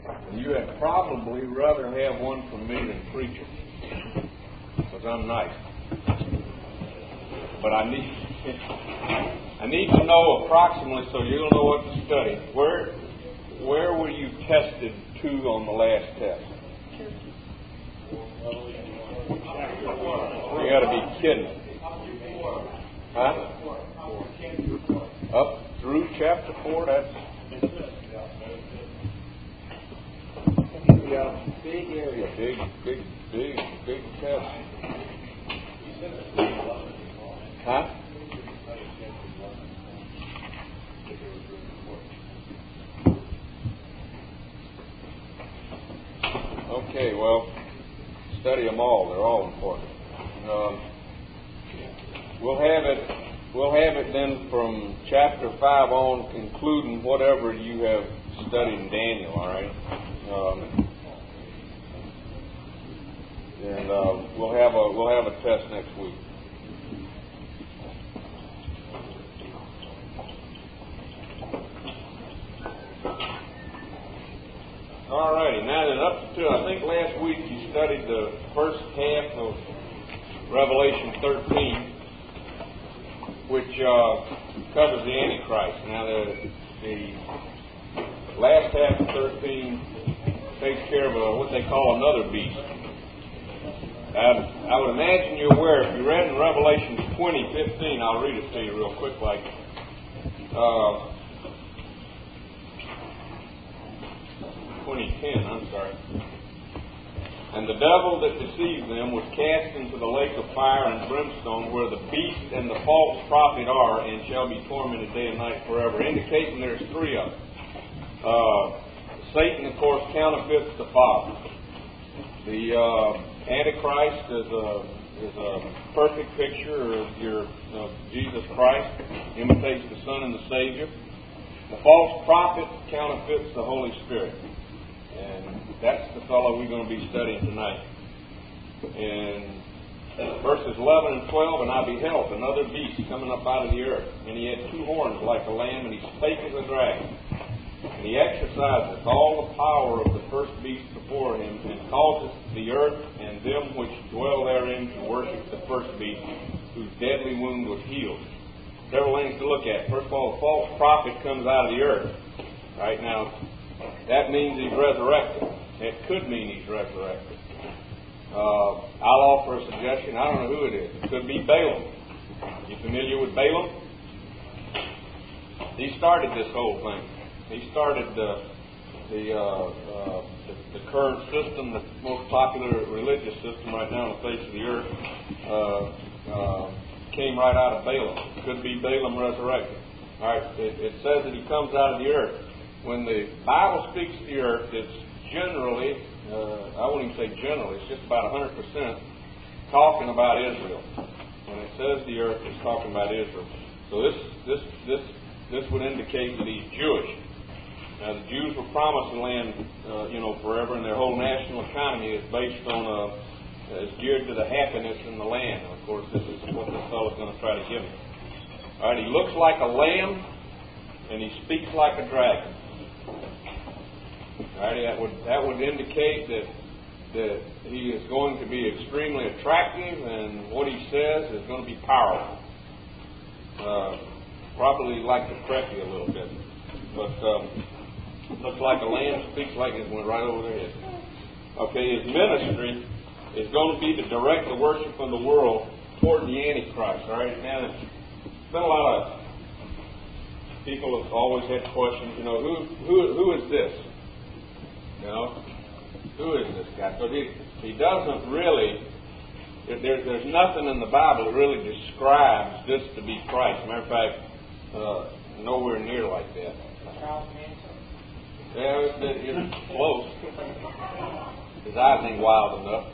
And you had probably rather have one from me than preach it, because I'm nice. But I need to know approximately so you'll know what to study. Where were you tested to on the last test? You got to be kidding. Huh? Up through chapter 4, that's big area, big test. Huh? Okay, well, study them all. They're all important. We'll have it then from chapter 5 on, including whatever you have studied in Daniel. All right, and we'll have a test next week. All righty. Now then, up to I think last week you studied the first half of Revelation 13. Which covers the Antichrist. Now, the last half of 13 takes care of what they call another beast. I would imagine you're aware, if you read in Revelation 20:15, I'll read it to you real quick, 20:10, I'm sorry. And the devil that deceived them was cast into the lake of fire and brimstone, where the beast and the false prophet are, and shall be tormented day and night forever. Indicating there's three of them. Satan, of course, counterfeits the Father. The Antichrist is a perfect picture of Jesus Christ, imitates the Son and the Savior. The false prophet counterfeits the Holy Spirit. And that's the fellow we're going to be studying tonight. And verses 11 and 12, and I beheld another beast coming up out of the earth, and he had two horns like a lamb, and he spake as a dragon. And he exerciseth all the power of the first beast before him, and causeth the earth and them which dwell therein to worship the first beast, whose deadly wound was healed. Several things to look at. First of all, the false prophet comes out of the earth. Right now, that means he's resurrected. It could mean he's resurrected. I'll offer a suggestion. I don't know who it is. It could be Balaam. You familiar with Balaam? He started this whole thing. He started the current system, the most popular religious system right now on the face of the earth. Came right out of Balaam. It could be Balaam resurrected. All right. It says that he comes out of the earth. When the Bible speaks of the earth, it's generally, I wouldn't even say generally, it's just about 100% talking about Israel. When it says the earth, it's talking about Israel. So this would indicate that he's Jewish. Now, the Jews were promised the land, forever, and their whole national economy is based on, is geared to the happiness in the land. And of course, this is what this fellow's going to try to give him. All right, he looks like a lamb, and he speaks like a dragon. Alrighty, that would indicate that he is going to be extremely attractive, and what he says is going to be powerful. Probably like to correct you a little bit, but looks like a lamb, speaks like it went right over their head. Okay, his ministry is going to be to direct the worship of the world toward the Antichrist. All right, now there's been a lot of people have always had questions. Who is this? Who is this guy? So he doesn't really. There's nothing in the Bible that really describes this to be Christ. Matter of fact, nowhere near like that. Yeah, it's close. His eyes ain't wild enough,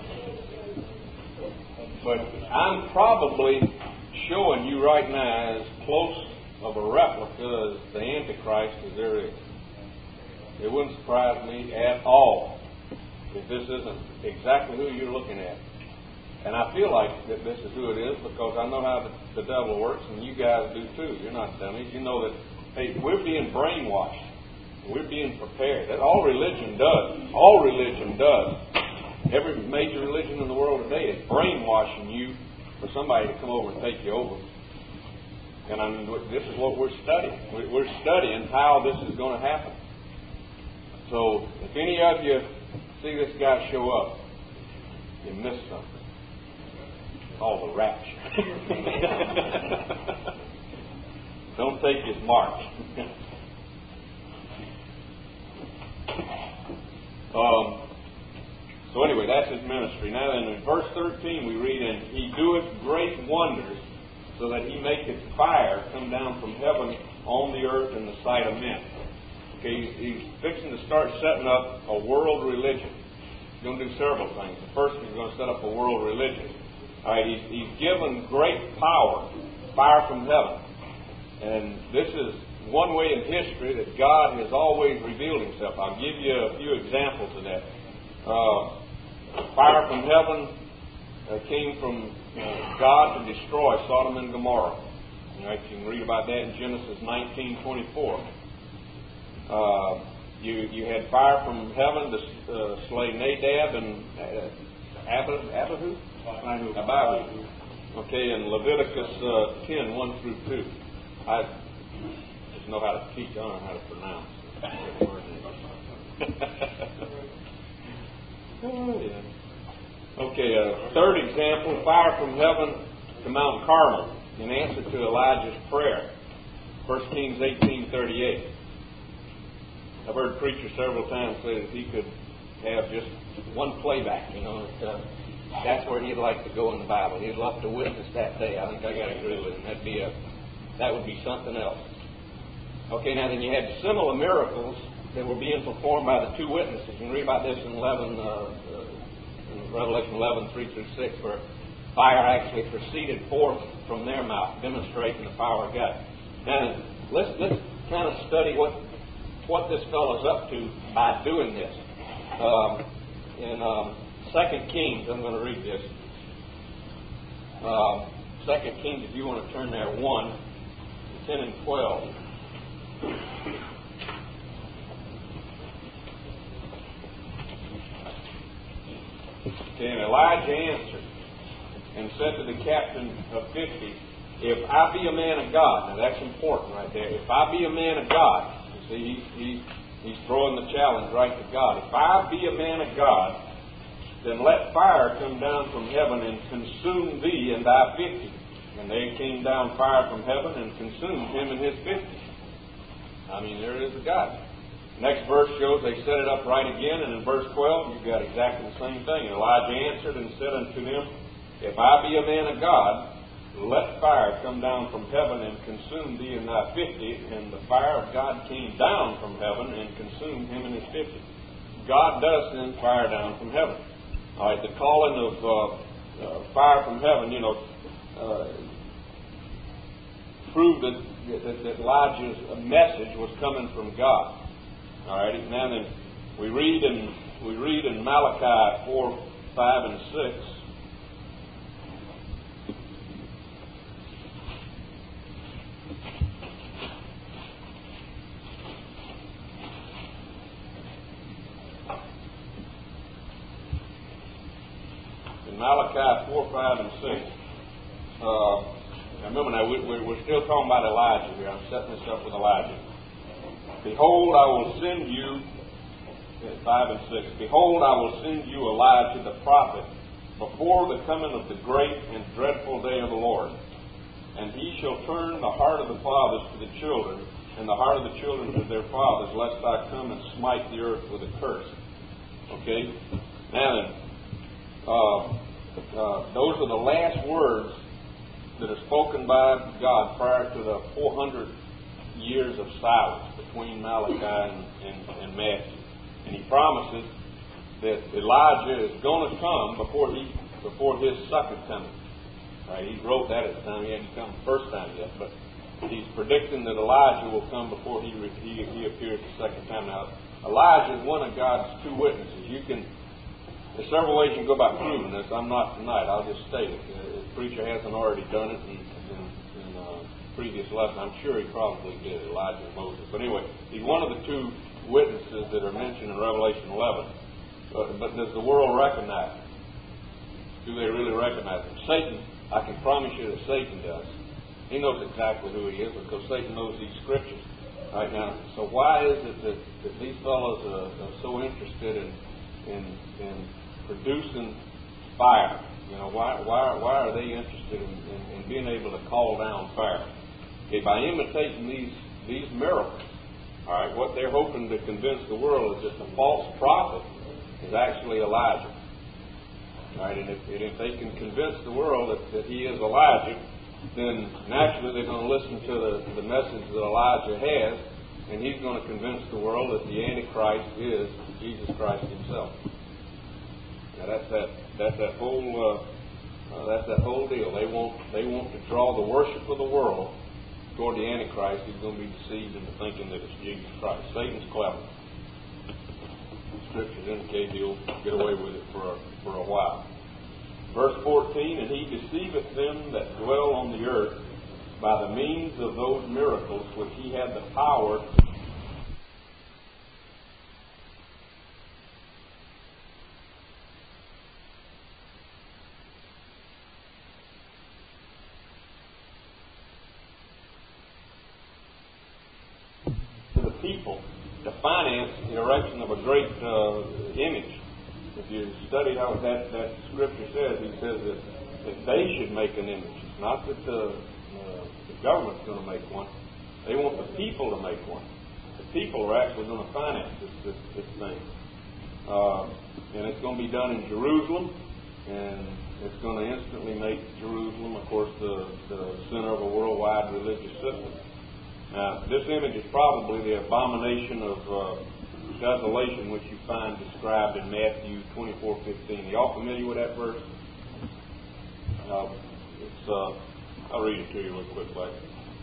but I'm probably showing you right now as close of a replica as the Antichrist as there is. It wouldn't surprise me at all if this isn't exactly who you're looking at. And I feel like that this is who it is because I know how the devil works, and you guys do too. You're not dummies. You know that, hey, we're being brainwashed. We're being prepared. That's all religion does. All religion does. Every major religion in the world today is brainwashing you for somebody to come over and take you over. And I mean, this is what we're studying. We're studying how this is going to happen. So, if any of you see this guy show up, you missed something. It's called the rapture. Don't take his mark. So anyway, that's his ministry. Now then, in verse 13 we read, "And he doeth great wonders, so that he maketh fire come down from heaven on the earth in the sight of men." Okay, he's fixing to start setting up a world religion. He's going to do several things. The first, he's going to set up a world religion. All right, he's given great power, fire from heaven. And this is one way in history that God has always revealed himself. I'll give you a few examples of that. Fire from heaven came from God to destroy Sodom and Gomorrah. All right, you can read about that in Genesis 19:24. You had fire from heaven to slay Nadab and Abihu. Okay, in Leviticus 10:1-2. I just know how to teach. I don't know how to pronounce it. Oh, yeah. Okay, third example, fire from heaven to Mount Carmel in answer to Elijah's prayer. 1 Kings 18:38. I've heard preachers several times say that he could have just one playback, that's where he'd like to go in the Bible. He'd love to witness that day. I think I got to agree with him. That would be something else. Okay, now then you had similar miracles that were being performed by the two witnesses. You can read about this in Revelation 11:3-6, where fire actually proceeded forth from their mouth, demonstrating the power of God. Now let's kind of study what this fellow's up to by doing this. In 2 Kings, I'm going to read this. 2 Kings, if you want to turn there, 1:10 and 12. Okay, and Elijah answered and said to the captain of 50, "If I be a man of God," now that's important right there. If I be a man of God, you see, he's throwing the challenge right to God. If I be a man of God, then let fire come down from heaven and consume thee and thy 50. And there came down fire from heaven and consumed him and his 50. I mean, there is a God. Next verse shows they set it up right again, and in verse 12, you've got exactly the same thing. And Elijah answered and said unto them, "If I be a man of God, let fire come down from heaven and consume thee and thy 50. And the fire of God came down from heaven and consumed him and his 50. God does send fire down from heaven. All right, the calling of fire from heaven, proved that Elijah's message was coming from God. All right, now then we read in Malachi 4:5-6. In Malachi 4:5-6. Remember now, we're still talking about Elijah here. I'm setting this up with Elijah. "Behold, I will send you," 5 and 6, "Behold, I will send you Elijah the prophet before the coming of the great and dreadful day of the Lord. And he shall turn the heart of the fathers to the children, and the heart of the children to their fathers, lest I come and smite the earth with a curse." Okay? Now then, those are the last words that are spoken by God prior to the 400 years of silence between Malachi and Matthew. And he promises that Elijah is going to come before his second coming. Right? He wrote that at the time. He hadn't come the first time yet, but he's predicting that Elijah will come before he appears the second time. Now, Elijah is one of God's two witnesses. There's several ways you can go about proving this. I'm not tonight. I'll just state it. The preacher hasn't already done it in previous lesson. I'm sure he probably did, Elijah and Moses. But anyway, he's one of the two witnesses that are mentioned in Revelation 11. But does the world recognize them? Do they really recognize them? Satan, I can promise you that Satan does. He knows exactly who he is because Satan knows these scriptures right now. So why is it that these fellows are so interested in producing fire? You know, why are they interested in being able to call down fire? Okay, by imitating these miracles, all right, what they're hoping to convince the world is that the false prophet is actually Elijah. All right, and if they can convince the world that he is Elijah, then naturally they're going to listen to the message that Elijah has, and he's going to convince the world that the Antichrist is Jesus Christ himself. Now that's that whole deal. They want to draw the worship of the world toward the Antichrist, who's going to be deceived into thinking that it's Jesus Christ. Satan's clever. The scriptures indicate he'll get away with it for a while. Verse 14, and he deceiveth them that dwell on the earth by the means of those miracles which he had the power to the people to finance the erection of a great image. If you study how that scripture says, he says that they should make an image. It's not that the government's going to make one. They want the people to make one. The people are actually going to finance this thing. And it's going to be done in Jerusalem, and it's going to instantly make Jerusalem, of course, the center of a worldwide religious system. Now, this image is probably the abomination of desolation, which you find described in Matthew 24:15. Y'all familiar with that verse? I'll read it to you real quick, buddy.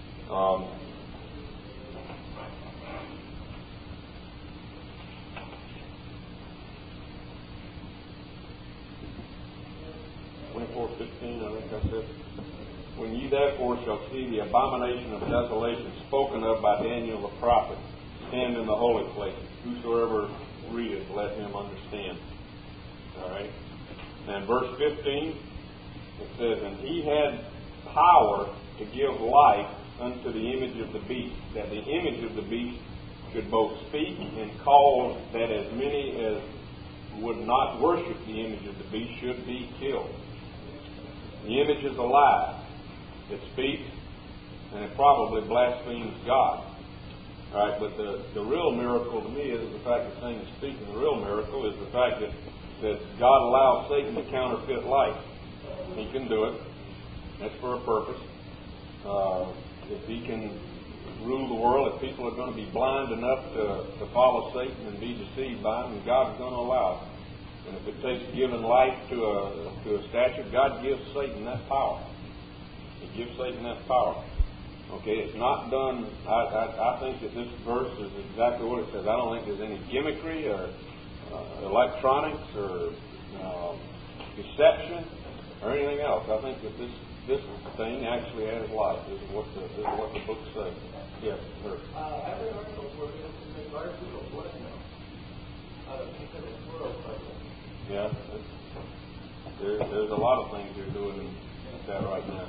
I think I said, when ye therefore shall see the abomination of desolation spoken of by Daniel the prophet, stand in the holy place. Whosoever readeth, let him understand. All right. And verse 15, it says, and he had power to give life unto the image of the beast, that the image of the beast should both speak and cause that as many as would not worship the image of the beast should be killed. The image is alive. It speaks, and it probably blasphemes God. All right, but the real miracle to me is the fact that Satan is speaking. The real miracle is the fact that God allows Satan to counterfeit life. He can do it. That's for a purpose. If he can rule the world, if people are going to be blind enough to follow Satan and be deceived by him, then God is going to allow it. And if it takes giving life to a statue, God gives Satan that power. He gives Satan that power. Okay, it's not done. I think that this verse is exactly what it says. I don't think there's any gimmickry or electronics or deception or anything else. I think that this thing actually has life. This is what the book says. Yes, sir. I've been articles where it's been largely a blackmail out of people in the world. Yeah, there's a lot of things they're doing like that right now.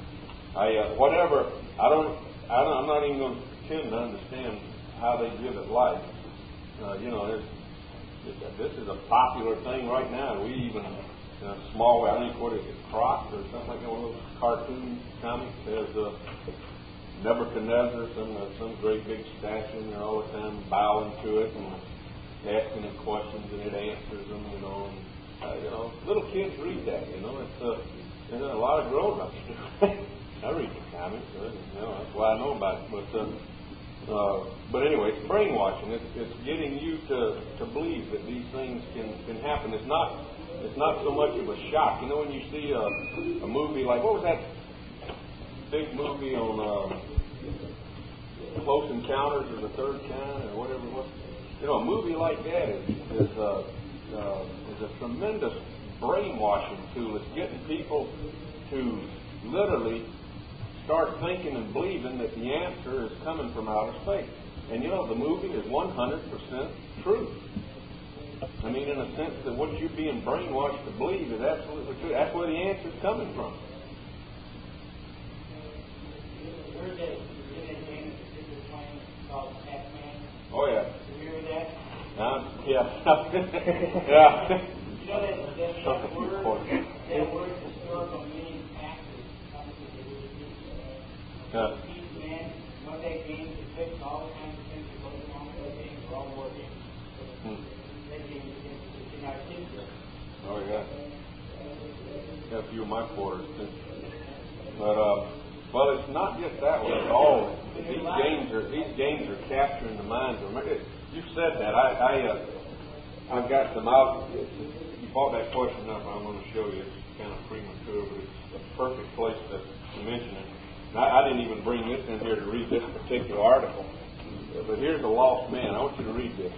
I'm not even going to pretend to understand how they give it life. This is a popular thing right now. We even small, I think, what is it, Croc or something like that, one of those cartoon comics. There's Nebuchadnezzar, some great big statue, and they're all the time bowing to it and asking it questions, and it answers them, And, little kids read that, It's a lot of grown-ups do. I read the comics, that's why I know about it. But anyway, it's brainwashing. It's getting you to believe that these things can happen. It's not so much of a shock. When you see a movie like, what was that big movie on Close Encounters of the Third Kind or whatever it was? A movie like that is a tremendous brainwashing tool. It's getting people to literally start thinking and believing that the answer is coming from outer space. And you know, the movie is 100% true. I mean, in a sense that what you're being brainwashed to believe is absolutely true. That's where the answer's coming from. There's a game that the kids are playing called Pac-Man. Oh, yeah. You remember that? Yeah. Yeah. You know that word historical meaning actors. These men, what that game to fix all kinds of things that go along with those games are all war games. That game is in our kids. Oh, yeah. Got a few of my quarters, too. But, well, it's not just that way at all. These games are capturing the minds of them. You said that. I've got some out. You brought that question up. I want to show you. It's kind of premature, but it's a perfect place to mention it. I didn't even bring this in here to read this particular article. But here's a lost man. I want you to read this.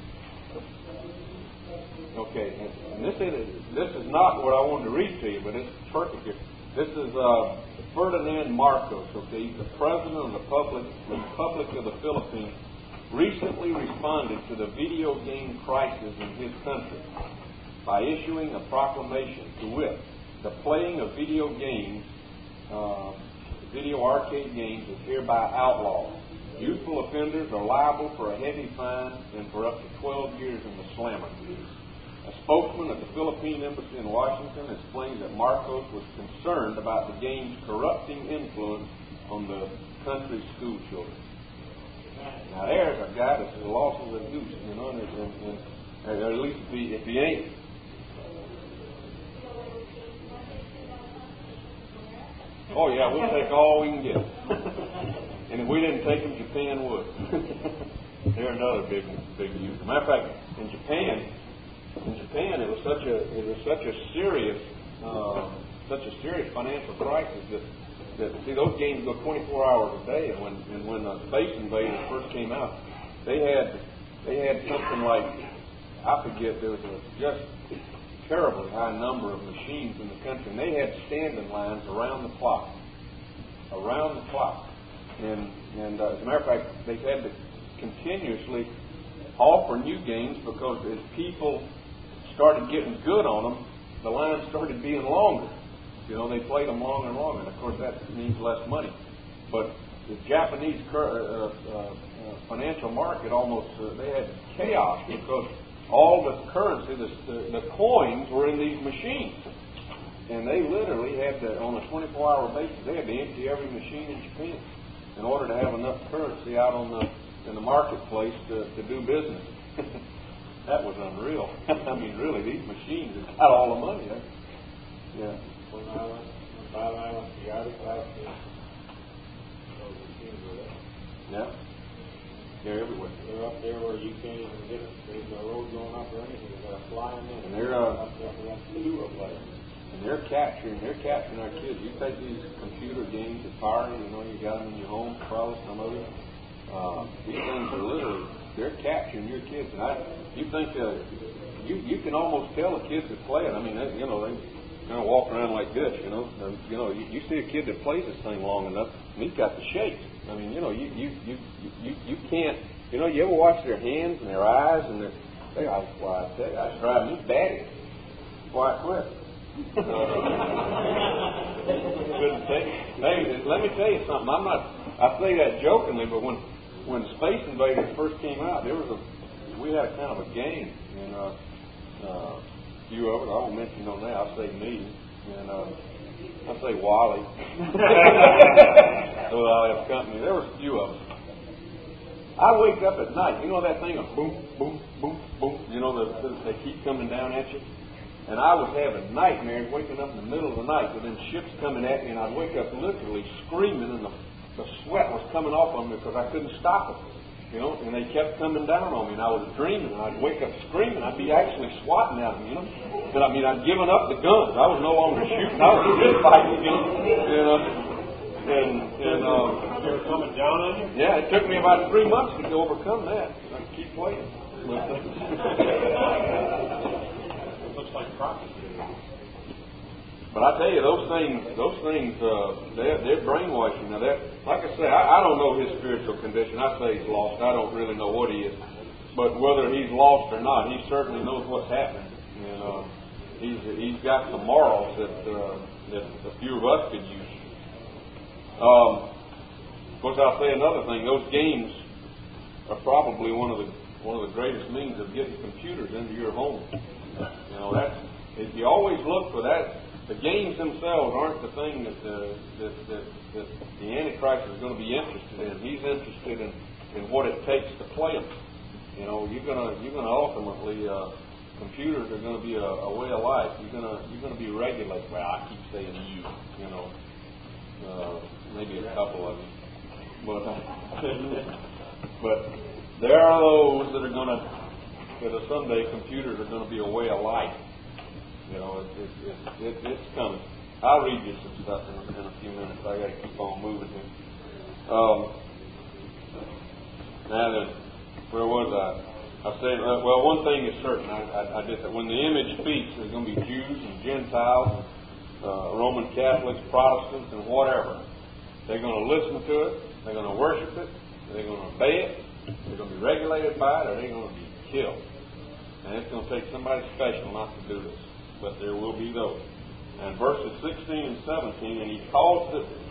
Okay, and this is not what I wanted to read to you, but it's perfect. This is Ferdinand Marcos. Okay, he's the president of the Republic of the Philippines. Recently responded to the video game crisis in his country by issuing a proclamation to wit, the playing of video games, video arcade games is hereby outlawed. Youthful offenders are liable for a heavy fine and for up to 12 years in the slammer. A spokesman at the Philippine Embassy in Washington explained that Marcos was concerned about the game's corrupting influence on the country's school children. Now there's a guy that's as lost as a goose, you know, or at least if he ain't. Oh yeah, we'll take all we can get. And if we didn't take them, Japan would. They're another big user. Matter of fact, in Japan, it was such a serious financial crisis that see, those games go 24 hours a day, and when Space Invaders first came out, they had something like, I forget, there was a just terribly high number of machines in the country, and they had standing lines around the clock, and as a matter of fact, they had to continuously offer new games because as people started getting good on them, the lines started being longer. You know, they played them longer and longer, and of course that means less money. But the Japanese financial market they had chaos because all the currency, the coins were in these machines. And they literally had to, on a 24-hour basis, they had to empty every machine in Japan in order to have enough currency out in the marketplace to do business. That was unreal. I mean, really, these machines have got all the money. Yeah. When I went to the Arctic last year, those machines were there. Yeah. They're everywhere. They're up there where you can't even get it. There's no road going up or anything. They're flying in. And they're up there for that sewer place. And they're capturing our kids. You take these computer games, Atari, you know, you got them in your home, probably some of them. These things are literally, they're capturing your kids. And you think you can almost tell the kids that play it. I mean, they kind of walk around like this, you know. You see a kid that plays this thing long enough, and he's got the shakes. I mean, you can't. You know, you ever watch their hands and their eyes and I tell you, I drive me batty. Why I quit? Couldn't take it. Hey, let me tell you something. I say that jokingly, but when Space Invaders first came out, we had a kind of a game, and few of it. I won't mention no name. I'll say me, and I'll say Wally. So I'll have company. There was a few of us. I wake up at night. You know that thing of boom, boom, boom, boom. You know they keep coming down at you. And I was having nightmares waking up in the middle of the night with them ships coming at me, and I'd wake up literally screaming, and the sweat was coming off of me because I couldn't stop them. You know, and they kept coming down on me, and I was dreaming, and I'd wake up screaming. I'd be actually swatting at them, you know. And I mean, I'd given up the guns. I was no longer shooting. I was just fighting, you know. And they were coming down on you? Yeah, it took me about 3 months to overcome that. I keep playing. It looks like prophecy. But I tell you, those things, they're brainwashing. Now, that, like I say, I don't know his spiritual condition. I say he's lost. I don't really know what he is. But whether he's lost or not, he certainly knows what's happening. And he's got some morals that a few of us could use. Of course, I'll say another thing. Those games are probably one of the greatest means of getting computers into your home. If you always look for that. The games themselves aren't the thing that the Antichrist is going to be interested in. He's interested in what it takes to play them. You're gonna ultimately computers are going to be a way of life. You're going to be regulated. Well, I keep saying you. Maybe a couple of them, but there are those that are someday computers are going to be a way of life. It's coming. I'll read you some stuff in a few minutes. I got to keep on moving here. Now then, where was I? I said, well, one thing is certain. I did that. When the image speaks, there's going to be Jews and Gentiles, Roman Catholics, Protestants, and whatever. They're going to listen to it. They're going to worship it. They're going to obey it. They're going to be regulated by it, or they're going to be killed. And it's going to take somebody special not to do this. But there will be those. And verses 16 and 17, and he calls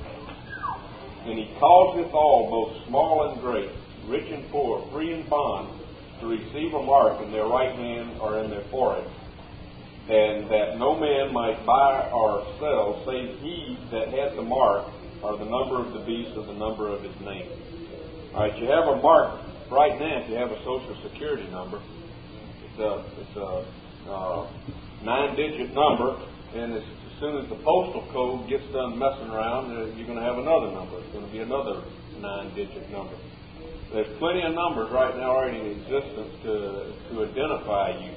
it all, both small and great, rich and poor, free and bond, to receive a mark in their right hand or in their forehead, and that no man might buy or sell save he that had the mark, or the number of the beast, or the number of his name. All right, you have a mark right now. If you have a Social Security number, it's a 9-digit number, and as soon as the postal code gets done messing around, you're going to have another number. It's going to be another 9-digit number. There's plenty of numbers right now already in existence to identify you.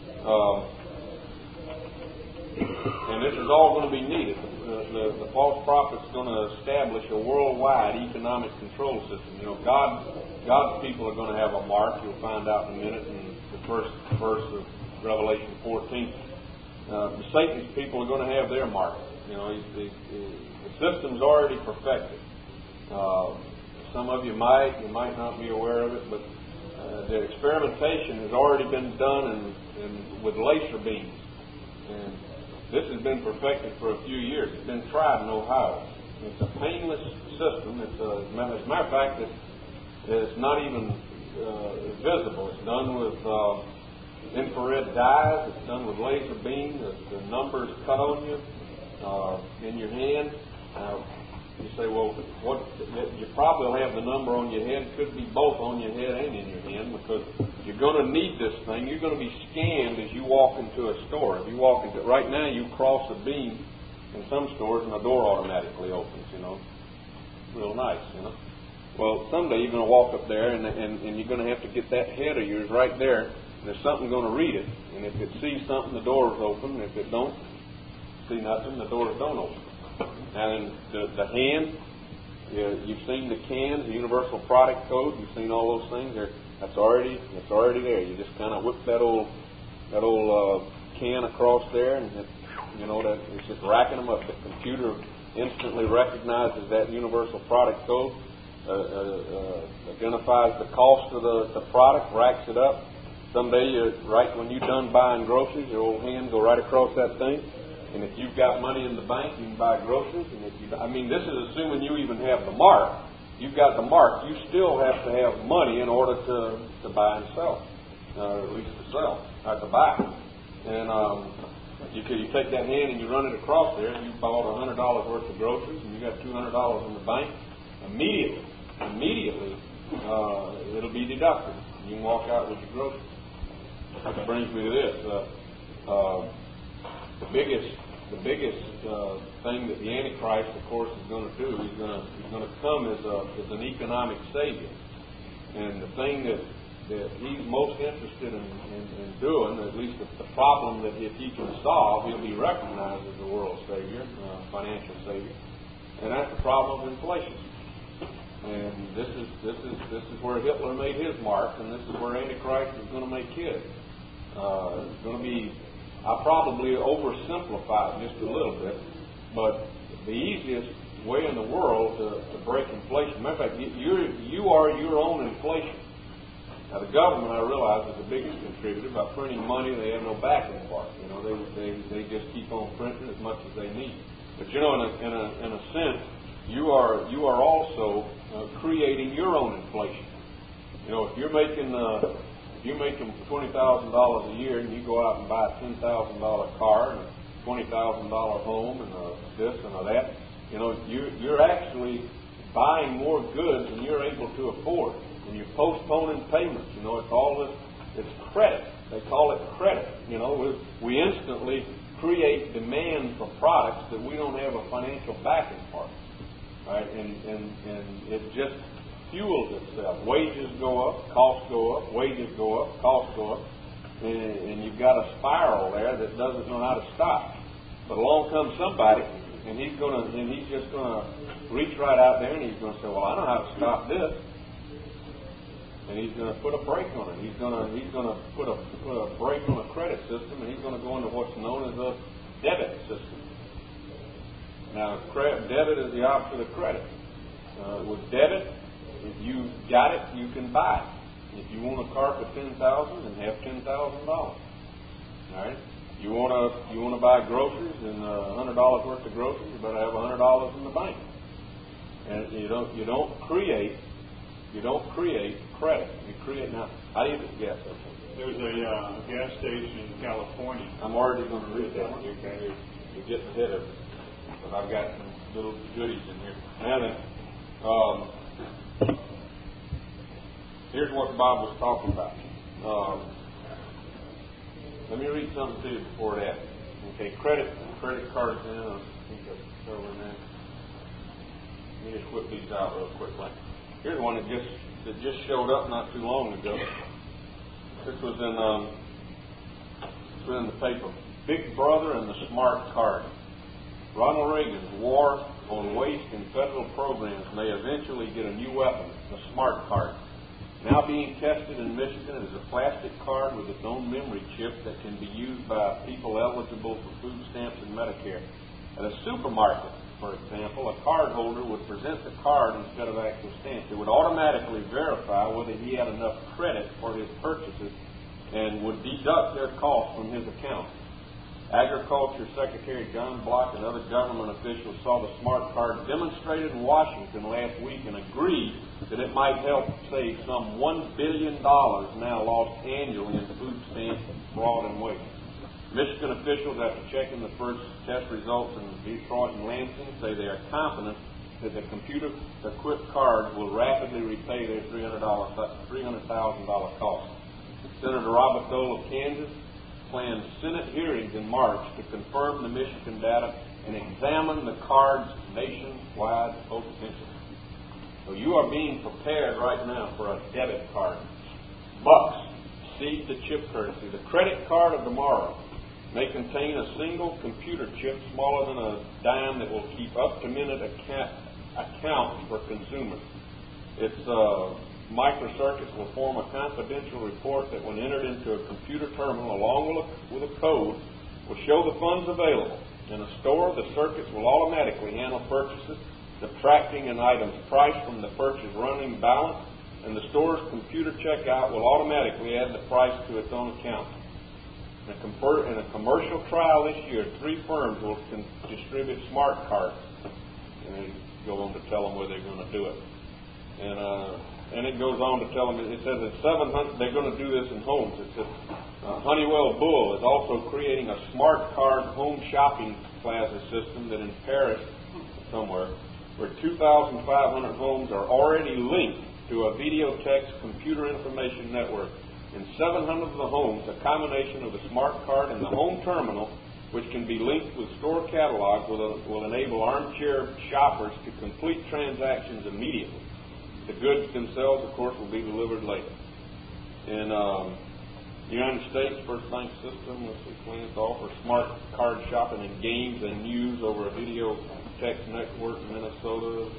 And this is all going to be needed. The false prophet's going to establish a worldwide economic control system. God's people are going to have a mark. You'll find out in a minute in the first verse of Revelation 14. Satan's people are going to have their mark. The system's already perfected. Some of you might not be aware of it, but the experimentation has already been done with laser beams. And this has been perfected for a few years. It's been tried in Ohio. It's a painless system. As a matter of fact, it's not even visible. It's done with infrared dyes. It's done with laser beams. The numbers cut on you in your hand. You say, well, you probably will have the number on your head. It could be both on your head and in your hand, because you're going to need this thing. You're going to be scanned as you walk into a store. If you walk into right now, you cross a beam in some stores, and the door automatically opens. Real nice. Well, someday you're going to walk up there, and you're going to have to get that head of yours right there. And there's something going to read it, and if it sees something, the door's open. If it don't see nothing, the doors don't open. And the hand, you've seen the cans, the Universal Product Code. You've seen all those things. That's already there. You just kind of whip that old can across there, and it's just racking them up. The computer instantly recognizes that Universal Product Code, identifies the cost of the product, racks it up. Someday, right when you're done buying groceries, your old hand go right across that thing. And if you've got money in the bank, you can buy groceries. And this is assuming you even have the mark. You've got the mark. You still have to have money in order to buy and sell, or at least to sell, or to buy. And you take that hand and you run it across there, and you bought $100 worth of groceries, and you got $200 in the bank. Immediately, it'll be deducted. You can walk out with your groceries. That brings me to this. The biggest thing that the Antichrist, of course, is going to do, he's going to come as an economic savior. And the thing that he's most interested in doing, at least the problem that if he can solve, he'll be recognized as the world savior, financial savior. And that's the problem of inflation. And this is where Hitler made his mark, and this is where Antichrist is going to make his. It's going to be I probably oversimplify it just a little bit, but the easiest way in the world to break inflation. Matter of fact, you are your own inflation. Now the government, I realize, is the biggest contributor. By printing money, they have no backing part. You know, they just keep on printing as much as they need. But you know, in a sense, you are also creating your own inflation. You know, if you're making $20,000 a year, and you go out and buy a $10,000 car and a $20,000 home and this and that, you know, you're actually buying more goods than you're able to afford. When you're postponing payments, you know, it's credit. They call it credit. You know, we instantly create demand for products that we don't have a financial backing for, right? And it just fuels itself. Wages go up, costs go up, wages go up, costs go up, and you've got a spiral there that doesn't know how to stop. But along comes somebody, and he's just gonna reach right out there, and he's gonna say, "Well, I know how to stop this," and he's gonna put a brake on it. He's gonna put a brake on a credit system, and he's gonna go into what's known as a debit system. Now, debit is the opposite of credit. With debit, if you got it, you can buy it. If you want a car for $10,000, then have $10,000. All right. You want to buy groceries and $100 worth of groceries, you better have $100 in the bank. And you don't create credit. You create now. How do you get gas station? There's a gas station in California. I'm already going to read that. You're getting ahead of it, but I've got some little goodies in here. Now then, here's what the Bible's talking about. Let me read something to you before that. Okay, credit cards in. I think that's over now. Let me just whip these out real quickly. Here's one that just showed up not too long ago. This was in the paper. Big Brother and the Smart Card. Ronald Reagan's war on waste in federal programs may eventually get a new weapon, the Smart Card. Now being tested in Michigan is a plastic card with its own memory chip that can be used by people eligible for food stamps and Medicare. At a supermarket, for example, a card holder would present the card instead of actual stamps. It would automatically verify whether he had enough credit for his purchases and would deduct their cost from his account. Agriculture Secretary John Block and other government officials saw the Smart Card demonstrated in Washington last week and agreed that it might help save some $1 billion now lost annually in food stamps, fraud, and waste. Michigan officials, after checking the first test results in Detroit and Lansing, say they are confident that the computer-equipped cards will rapidly repay their $300,000 cost. Senator Robert Dole of Kansas planned Senate hearings in March to confirm the Michigan data and examine the card's nationwide potential. So you are being prepared right now for a debit card. Bucks, seed the chip currency. The credit card of tomorrow may contain a single computer chip smaller than a dime that will keep up-to-minute accounts for consumers. It's microcircuits will form a confidential report that, when entered into a computer terminal along with a code, will show the funds available. In a store, the circuits will automatically handle purchases, subtracting an item's price from the purchase running balance, and the store's computer checkout will automatically add the price to its own account. In a commercial trial this year, 3 firms will distribute smart cards. And they go on to tell them where they're going to do it. And it goes on to tell them, it says that 700, they're going to do this in homes. It says Honeywell Bull is also creating a smart card home shopping plaza system that in Paris, somewhere, where 2,500 homes are already linked to a Videotex computer information network. In 700 of the homes, a combination of the smart card and the home terminal, which can be linked with store catalogs, will enable armchair shoppers to complete transactions immediately. The goods themselves, of course, will be delivered later. In the United States, First Bank System, let's see, plans to offer smart card shopping and games and news over a video text network in Minnesota.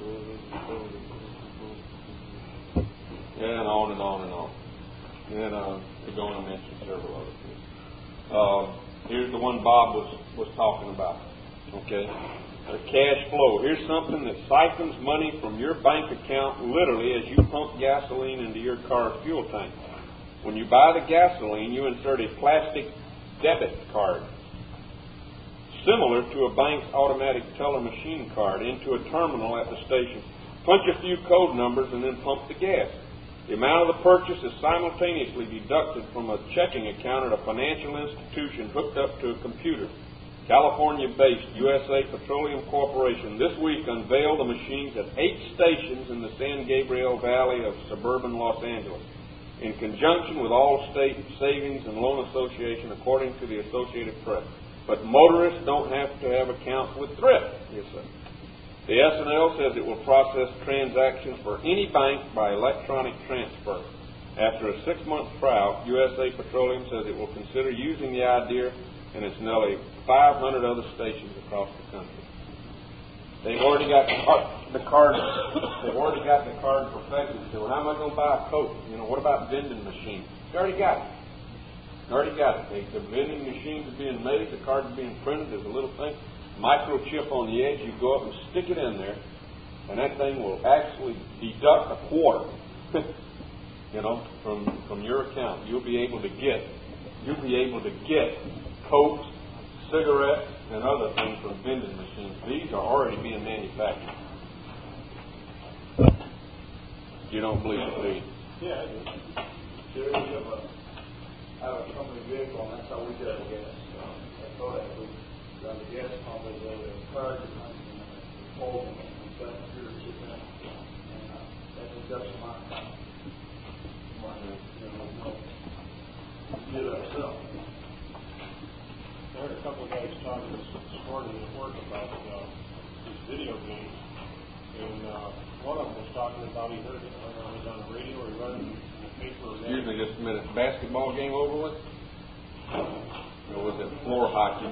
And on and on and on. And they're going to mention several other things. Here's the one Bob was talking about. Okay? The cash flow. Here's something that siphons money from your bank account literally as you pump gasoline into your car's fuel tank. When you buy the gasoline, you insert a plastic debit card, similar to a bank's automatic teller machine card, into a terminal at the station. Punch a few code numbers and then pump the gas. The amount of the purchase is simultaneously deducted from a checking account at a financial institution hooked up to a computer. California-based USA Petroleum Corporation this week unveiled the machines at 8 stations in the San Gabriel Valley of suburban Los Angeles, in conjunction with Allstate Savings and Loan Association, according to the Associated Press. But motorists don't have to have accounts with Thrift, you say. The S&L says it will process transactions for any bank by electronic transfer. After a 6-month trial, USA Petroleum says it will consider using the idea in its nearly 500 other stations across the country. They've already got the card. They've already got the card perfected. So, how am I going to buy a Coke? What about vending machines? They already got it. The vending machines are being made. The card is being printed. There's a little thing, microchip on the edge. You go up and stick it in there, and that thing will actually deduct a quarter. From your account. You'll be able to get Cokes, cigarettes, and other things from vending machines. These are already being manufactured. You don't believe it, do you? Yeah, I do. There is I have a company vehicle, and that's how we get our gas. I thought that we got the gas pump is a card that comes in and hold them and got a computer chip in it. And that deducts my account. We get it ourselves. I heard a couple of guys talking this morning at work about these video games, and one of them was talking about he heard it was on the radio or he read it in the paper. Excuse me just a minute. Basketball game over with? Or was it floor hockey?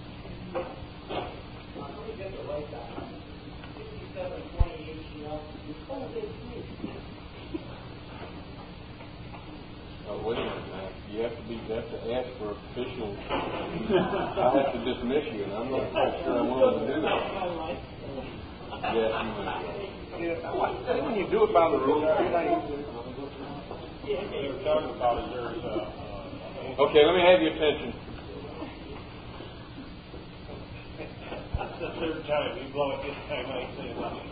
Oh, wait a minute. You have to ask for official. I have to dismiss you, and I'm not quite sure I'm willing to do that. Yes, you may. I like that when you do it by the rules. What they were talking about is there's Okay, let me have your attention. that's the third time you blow it this time. I ain't saying nothing.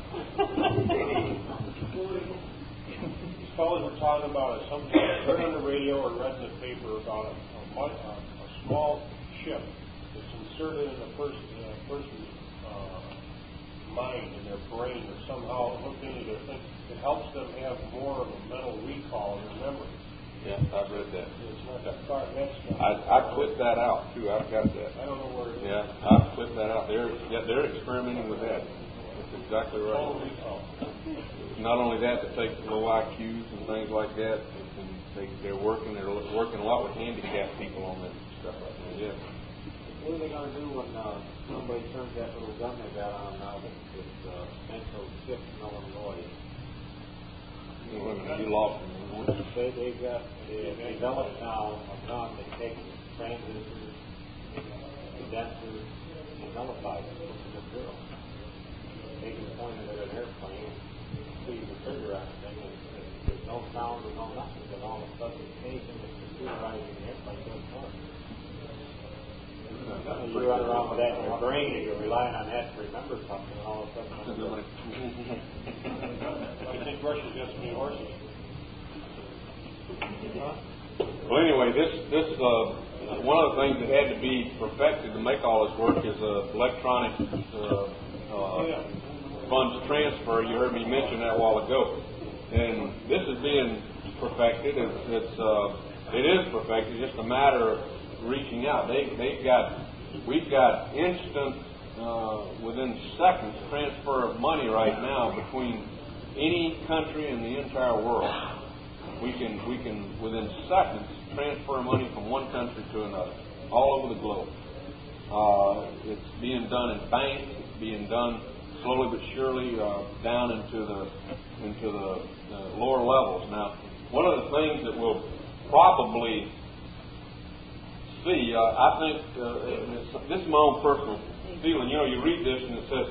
These fellas were talking about it. Something heard on the radio or read in the paper about a small chip that's inserted in a person's mind, in their brain, or somehow hooked into their thing. It helps them have more of a mental recall and memory. Yeah, I've read that. It's not that far. I clipped that out too. I've got that. I don't know where it is. Yeah, I've clipped that out. They're experimenting with that. That's exactly right. Total recall. Not only that, they take low IQs and things like that, and they're working a lot with handicapped people on that stuff right now. Yeah. What are they going to do when somebody turns that little gun they got on now that's mental chip in Illinois? You lost them. They've developed now a gun that takes transistors, condensers, and nullifies it from the zero. They can point it at an airplane and see the trigger on the thing, and there's no sound or no nothing, but all of a sudden anything that's computerized in the airplane does work. You run around with that in your brain and you're relying on that to remember something, and all of a sudden I think Russia's got some new horses. Well, anyway, this one of the things that had to be perfected to make all this work is electronic funds transfer. You heard me mention that a while ago, and this is being perfected. It is perfected. It's just a matter of reaching out. We've got instant, within seconds, transfer of money right now between any country in the entire world. We can within seconds transfer money from one country to another, all over the globe. It's being done in banks. It's being done slowly but surely down into the lower levels. Now, one of the things that will probably see. I think this is my own personal feeling. You know, you read this and it says,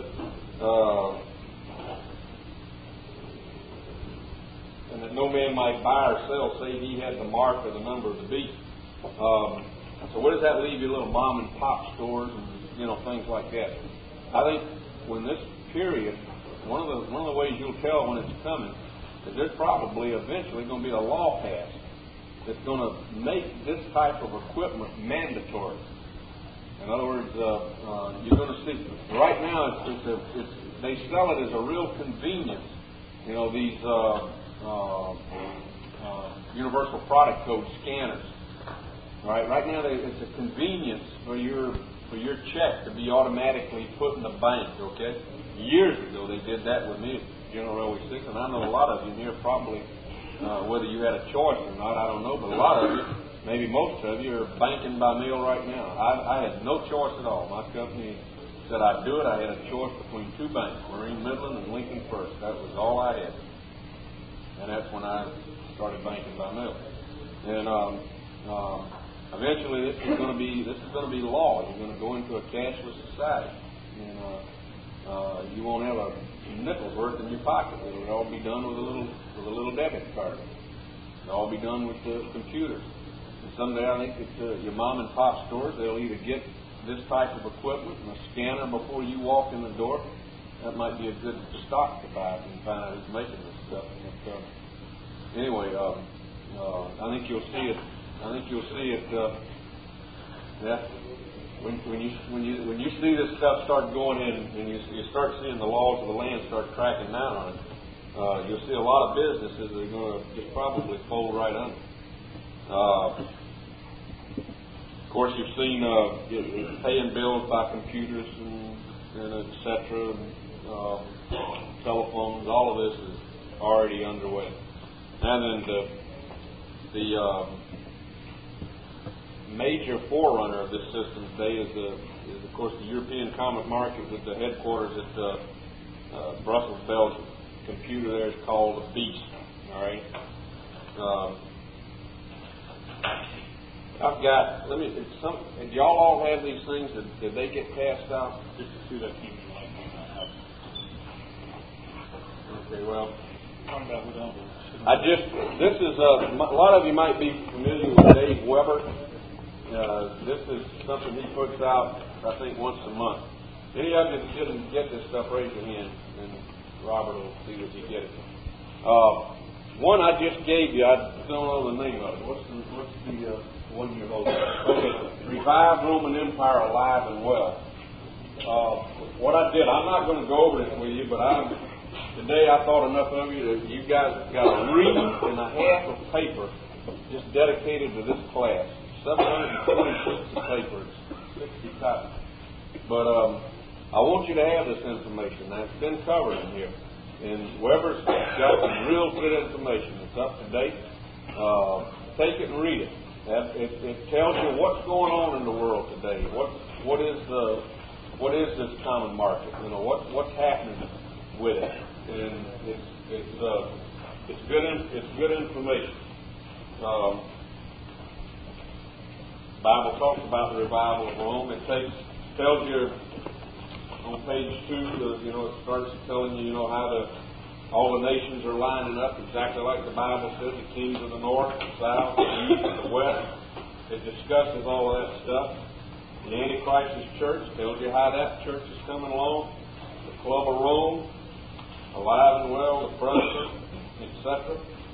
and that no man might buy or sell save he had the mark or the number of the beast. So where does that leave your little mom and pop stores and things like that? I think when this period, one of the ways you'll tell when it's coming is there's probably eventually going to be a law passed that's going to make this type of equipment mandatory. In other words, you're going to see right now they sell it as a real convenience. These universal product code scanners. Right now it's a convenience for your check to be automatically put in the bank. Okay, years ago they did that with me at General Railway 6, and I know a lot of you in here probably. Whether you had a choice or not, I don't know, but a lot of you, maybe most of you, are banking by mail right now. I had no choice at all. My company said I'd do it. I had a choice between two banks, Marine Midland and Lincoln First. That was all I had. And that's when I started banking by mail. And eventually this is going to be law. You're going to go into a cashless society. And you won't have a nickel's worth in your pocket. It'll all be done with a little debit card. It'll all be done with the computers. And someday I think that your mom and pop stores, they'll either get this type of equipment and a scanner before you walk in the door. That might be a good stock to buy if you can find out who's making this stuff. But, anyway, I think you'll see it. When you see this stuff start going in and you start seeing the laws of the land start cracking down on it, you'll see a lot of businesses that are going to just probably fold right under. Of course, you've seen paying bills by computers and et cetera, telephones. All of this is already underway. And then the major forerunner of this system today is of course, the European Common Market with the headquarters at Brussels, Belgium. The computer there is called the Beast. All right. I've got. Did y'all all have these things? Did they get passed out? Just to see that TV light. Okay. Well. This is a lot of you might be familiar with Dave Weber. This is something he puts out, I think, once a month. Any of you that didn't get this stuff, raise your hand, and Robert will see if you get it. One I just gave you, I don't know the name of it. What's the one you hold? Okay, Revive Roman Empire Alive and Well. What I did, I'm not going to go over this with you, but today I thought enough of you that you guys got a read and a half of paper just dedicated to this class. 726 papers, 60 copies. But I want you to have this information. Now, it's been covered in here. And Weber's got some real good information. It's up to date. Take it and read it. It tells you what's going on in the world today. What is this common market? What's happening with it? And it's good information. Bible talks about the revival of Rome. It tells you on page 2, it starts telling you, how all the nations are lining up exactly like the Bible says, the kings of the north, the south, the east, the west. It discusses all of that stuff. The Antichrist's church tells you how that church is coming along. The Club of Rome, alive and well, the Protestant, etc.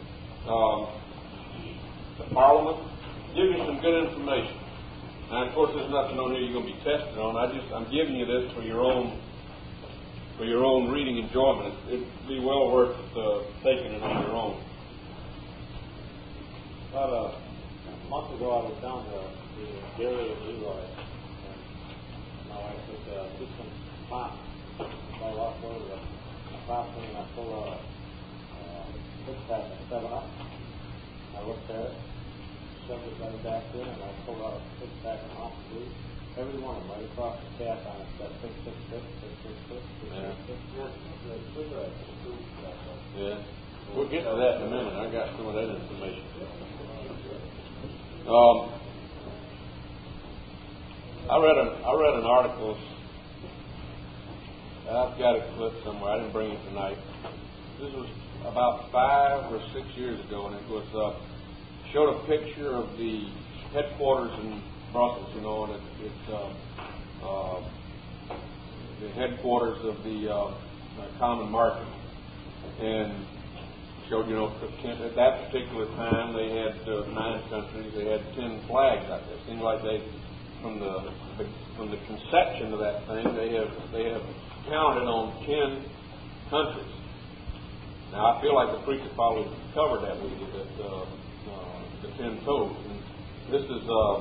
The Parliament. Give you some good information. Now, of course, there's nothing on here you're going to be tested on. I'm giving you this for your own reading enjoyment. It'd be well worth taking it on your own. About a month ago, I was down to the dairy of Leroy, and my wife said, "Get some pot." So I walked over to the pot thing, and I pulled out a 6-pack of 7-Up. I looked at it. Shoved it right back in, and I pulled out a 6-pack of Mountain Dew. Every one of them, right across the cap on it, got 666, 666, 666. Yeah. We'll get to that in a minute. I got some of that information. I read an article. I've got it clipped somewhere. I didn't bring it tonight. This was about 5 or 6 years ago, and it was showed a picture of the headquarters in Brussels. You know, and it's the headquarters of the Common Market, and showed, you know, at that particular time they had 9 countries. They had 10 flags out there. It seemed like they, from the conception of that thing, they have counted on 10 countries. Now I feel like the preacher probably covered that with you, that the 10 toes. And this has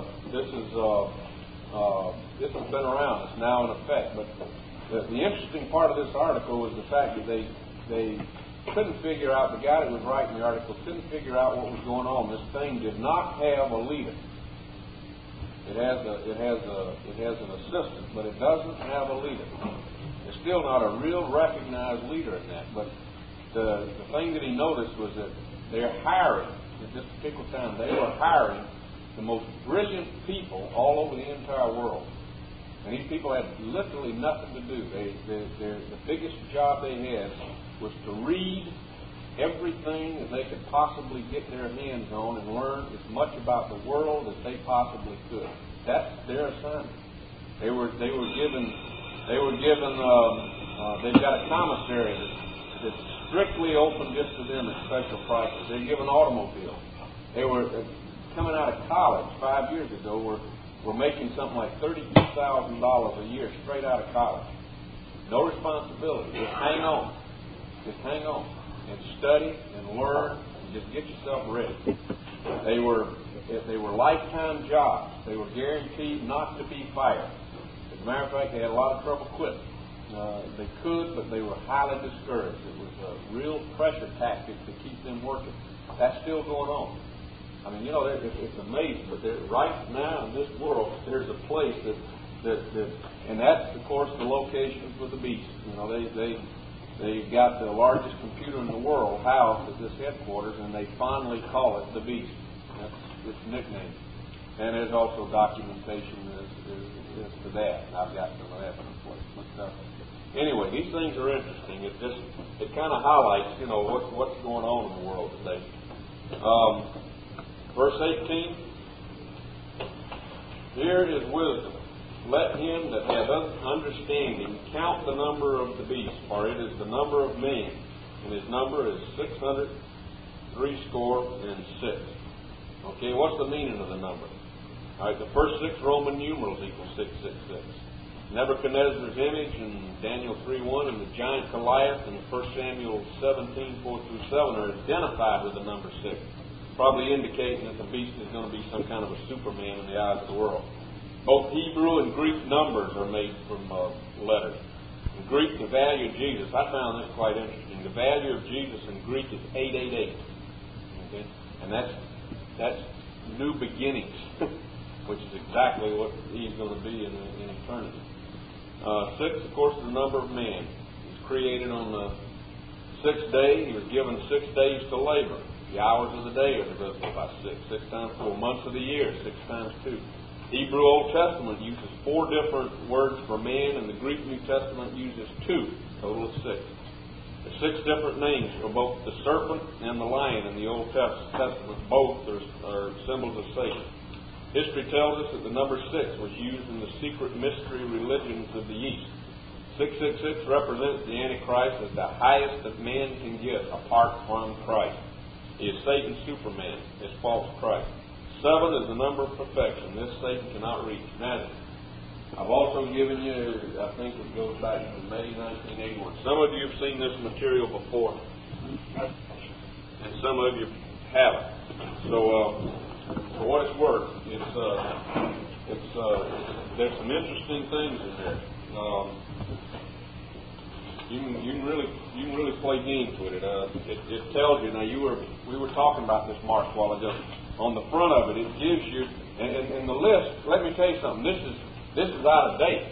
been around. It's now in effect. But the interesting part of this article was the fact that they couldn't figure out, the guy that was writing the article couldn't figure out what was going on. This thing did not have a leader. It has an assistant, but it doesn't have a leader. There's still not a real recognized leader in that. But the thing that he noticed was that they're hiring, at this particular time, they were hiring the most brilliant people all over the entire world. And these people had literally nothing to do. The biggest job they had was to read everything that they could possibly get their hands on and learn as much about the world as they possibly could. That's their assignment. They've got a commissary that's strictly open just to them at special prices. They're given automobiles. They were coming out of college 5 years ago. Were making something like $32,000 a year straight out of college. No responsibility. Just hang on. Just hang on and study and learn and just get yourself ready. They were lifetime jobs. They were guaranteed not to be fired. As a matter of fact, they had a lot of trouble quitting. They could, but they were highly discouraged. It was a real pressure tactic to keep them working. That's still going on. I mean, you know, it's amazing. But right now in this world, there's a place that and that's, of course, the location for the beast. You know, they've got the largest computer in the world housed at this headquarters, and they fondly call it the beast. That's its nickname. And there's also documentation as to that. I've got some of that someplace. But anyway, these things are interesting. It kind of highlights, you know, what's going on in the world today. Verse 18. Here is wisdom. Let him that hath understanding count the number of the beast, for it is the number of man, and his number is 666. Okay, what's the meaning of the number? All right, the first 6 Roman numerals equal 666. Nebuchadnezzar's image in Daniel 3:1 and the giant Goliath in 1 Samuel 17:4-7 are identified with the number 6, probably indicating that the beast is going to be some kind of a Superman in the eyes of the world. Both Hebrew and Greek numbers are made from letters. In Greek, the value of Jesus, I found that quite interesting. The value of Jesus in Greek is 888. Okay? And that's new beginnings, which is exactly what he's going to be in eternity. 6, of course, is the number of man. He's created on the 6th day. He was given 6 days to labor. The hours of the day are divisible by 6. 6 times 4. Months of the year, 6 times 2. Hebrew Old Testament uses 4 different words for man, and the Greek New Testament uses 2, total of 6. There's 6 different names for both the serpent and the lion in the Old Testament. Both are symbols of Satan. History tells us that the number 6 was used in the secret mystery religions of the East. 666 represents the Antichrist as the highest that man can get apart from Christ. He is Satan's Superman, his false Christ. 7 is the number of perfection. This Satan cannot reach. Now, I've also given you, I think it goes back to May 1981. Some of you have seen this material before, and some of you haven't. So, for what it's worth, there's some interesting things in there. You can really play games with it. It tells you. Now, we were talking about this, Mark, a while ago. On the front of it, it gives you, and the list. Let me tell you something. This is out of date.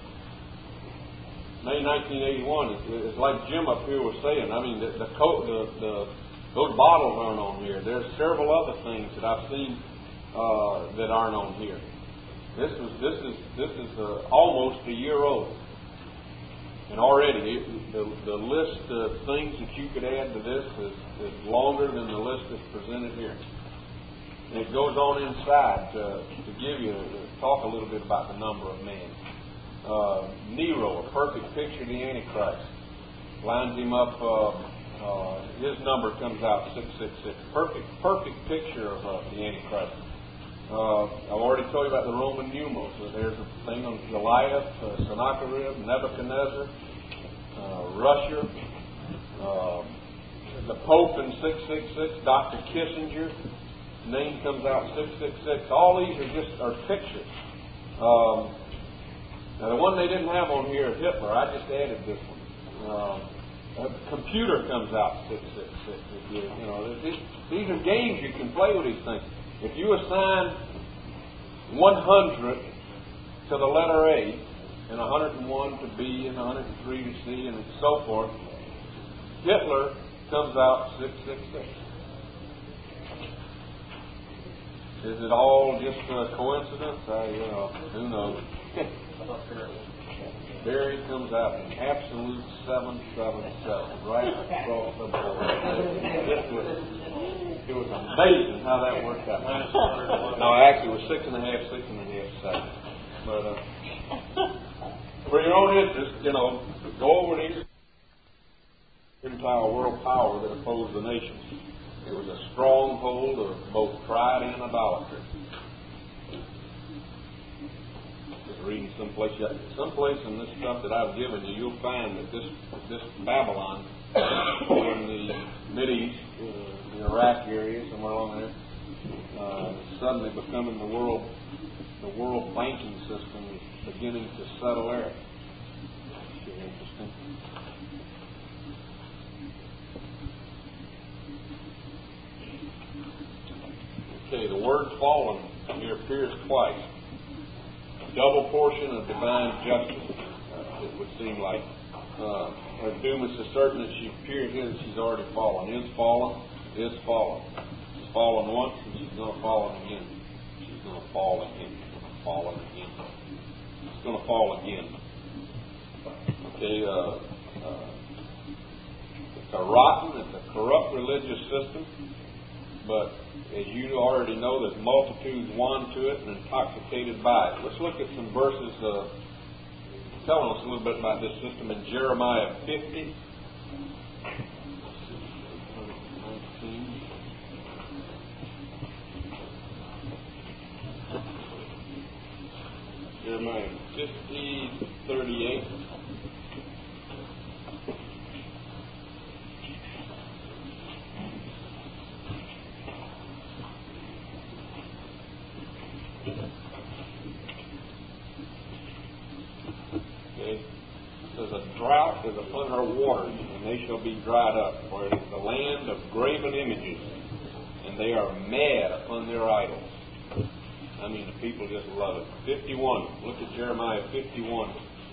May 1981. It's like Jim up here was saying. I mean, those bottles aren't on here. There's several other things that I've seen that aren't on here. This is almost a year old, and already the list of things that you could add to this is longer than the list that's presented here. And it goes on inside to talk a little bit about the number of men. Nero, a perfect picture of the Antichrist, lines him up. His number comes out 666. Perfect picture of the Antichrist. I've already told you about the Roman numerals. There's a thing on Goliath, Sennacherib, Nebuchadnezzar, Russia, the Pope in 666, Dr. Kissinger, name comes out 666. All these are pictures. Now the one they didn't have on here is Hitler. I just added this one. A computer comes out 666. These are games you can play with these things. If you assign 100 to the letter A, and 101 to B, and 103 to C, and so forth, Hitler comes out 666. Is it all just a coincidence? Who knows? There he comes out in absolute 777, right across the board. It was amazing how that worked out. No, actually, it was 6.5 seconds. But for your own interest, go over these. Entire world power that opposed the nations. It was a stronghold of both pride and idolatry. Just reading someplace in this stuff that I've given you, you'll find that this Babylon over in the Mideast, the Iraq area, somewhere along there, suddenly becoming the world banking system is beginning to settle there. It's interesting. Okay, the word fallen here appears twice. A double portion of divine justice, it would seem like. Her doom is so certain that she appears here that she's already fallen. Is fallen. She's fallen once and she's going to fall again. She's going to fall again. She's going to fall again. Okay, it's a rotten, it's a corrupt religious system. But as you already know, there's multitudes won to it and intoxicated by it. Let's look at some verses telling us a little bit about this system in Jeremiah 50. Jeremiah 50:38. Drought is upon her waters, and they shall be dried up, for it is the land of graven images, and they are mad upon their idols. I mean, the people just love it. 51. Look at Jeremiah 51,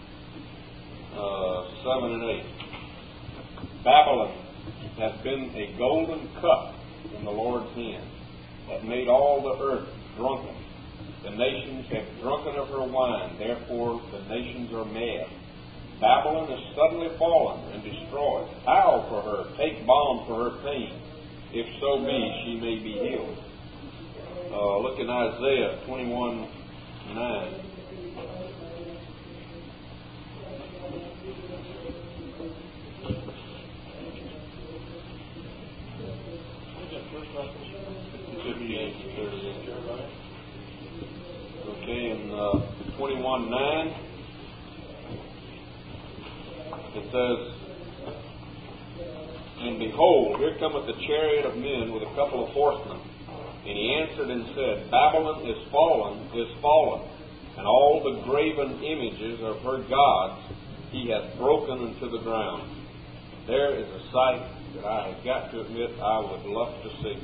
7 and 8. Babylon has been a golden cup in the Lord's hand, that made all the earth drunken. The nations have drunken of her wine, therefore the nations are mad. Babylon is suddenly fallen and destroyed. Howl for her, take balm for her pain. If so be, she may be healed. Look in Isaiah 21:9. Okay, in 21:9. It says, and behold, here cometh the chariot of men with a couple of horsemen. And he answered and said, Babylon is fallen, and all the graven images of her gods he hath broken into the ground. There is a sight that I have got to admit I would love to see.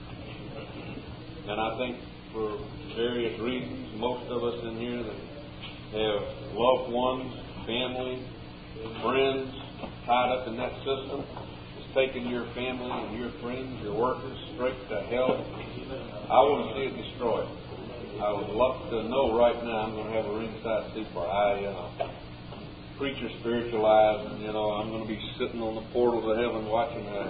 And I think for various reasons, most of us in here that have loved ones, family, friends tied up in that system, it's taken your family and your friends, your workers, straight to hell. I want to see it destroyed. I would love to know right now I'm going to have a ringside seat for preacher spiritual eyes, and I'm going to be sitting on the portals of heaven watching that.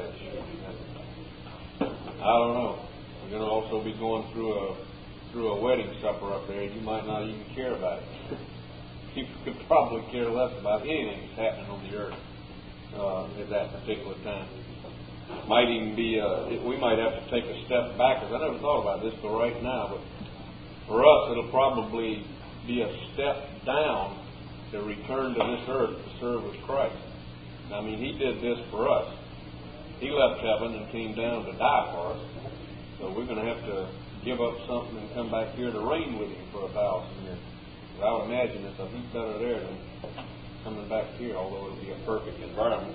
I don't know. We're going to also be going through a wedding supper up there. You might not even care about it. You could probably care less about anything that's happening on the earth at that particular time. Might even be we might have to take a step back, because I never thought about this till right now, but for us it'll probably be a step down to return to this earth to serve with Christ. I mean, He did this for us. He left heaven and came down to die for us. So we're going to have to give up something and come back here to reign with Him for 1,000 years. But I would imagine it's a heap better there than coming back here, although it'll be a perfect environment.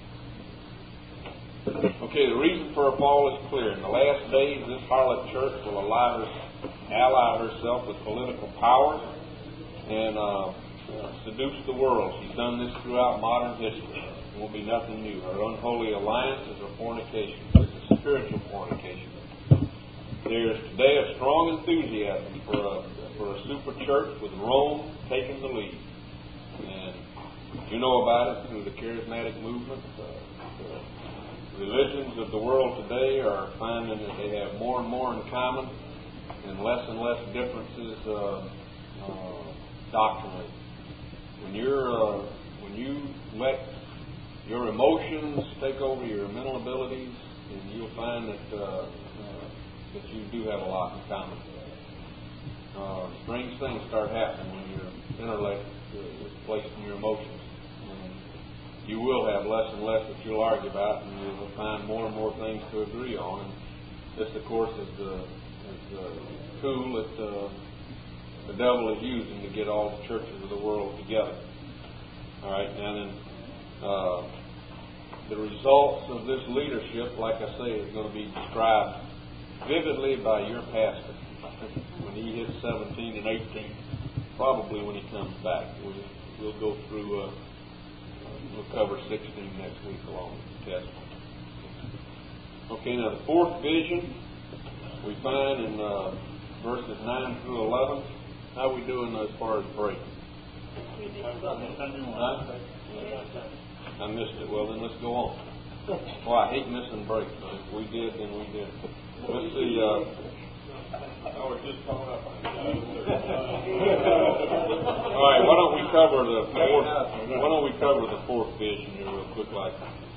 Okay, the reason for a fall is clear. In the last days, this harlot church will ally herself with political power and seduce the world. She's done this throughout modern history. It won't be nothing new. Her unholy alliance is a fornication. It's a spiritual fornication. There's today a strong enthusiasm for a super church with Rome taking the lead. And you know about it through the charismatic movement. The religions of the world today are finding that they have more and more in common and less differences doctrinally. When you let your emotions take over your mental abilities, and you'll find that you do have a lot in common. Strange things start happening when your intellect is placed in your emotions. You will have less and less that you'll argue about, and you will find more and more things to agree on. And this, of course, is the tool that the devil is using to get all the churches of the world together. All right, now then, the results of this leadership, like I say, is going to be described vividly by your pastor when he hits 17 and 18, probably when he comes back. We'll go through. We'll cover 16 next week along with the Testament. Okay, now the fourth vision we find in verses 9 through 11. How are we doing as far as break? Huh? I missed it. Well, then let's go on. Well, I hate missing breaks. So if we did, then we did. Let's see. we're just coming up. All right. Why don't we cover the fourth vision here real quick, like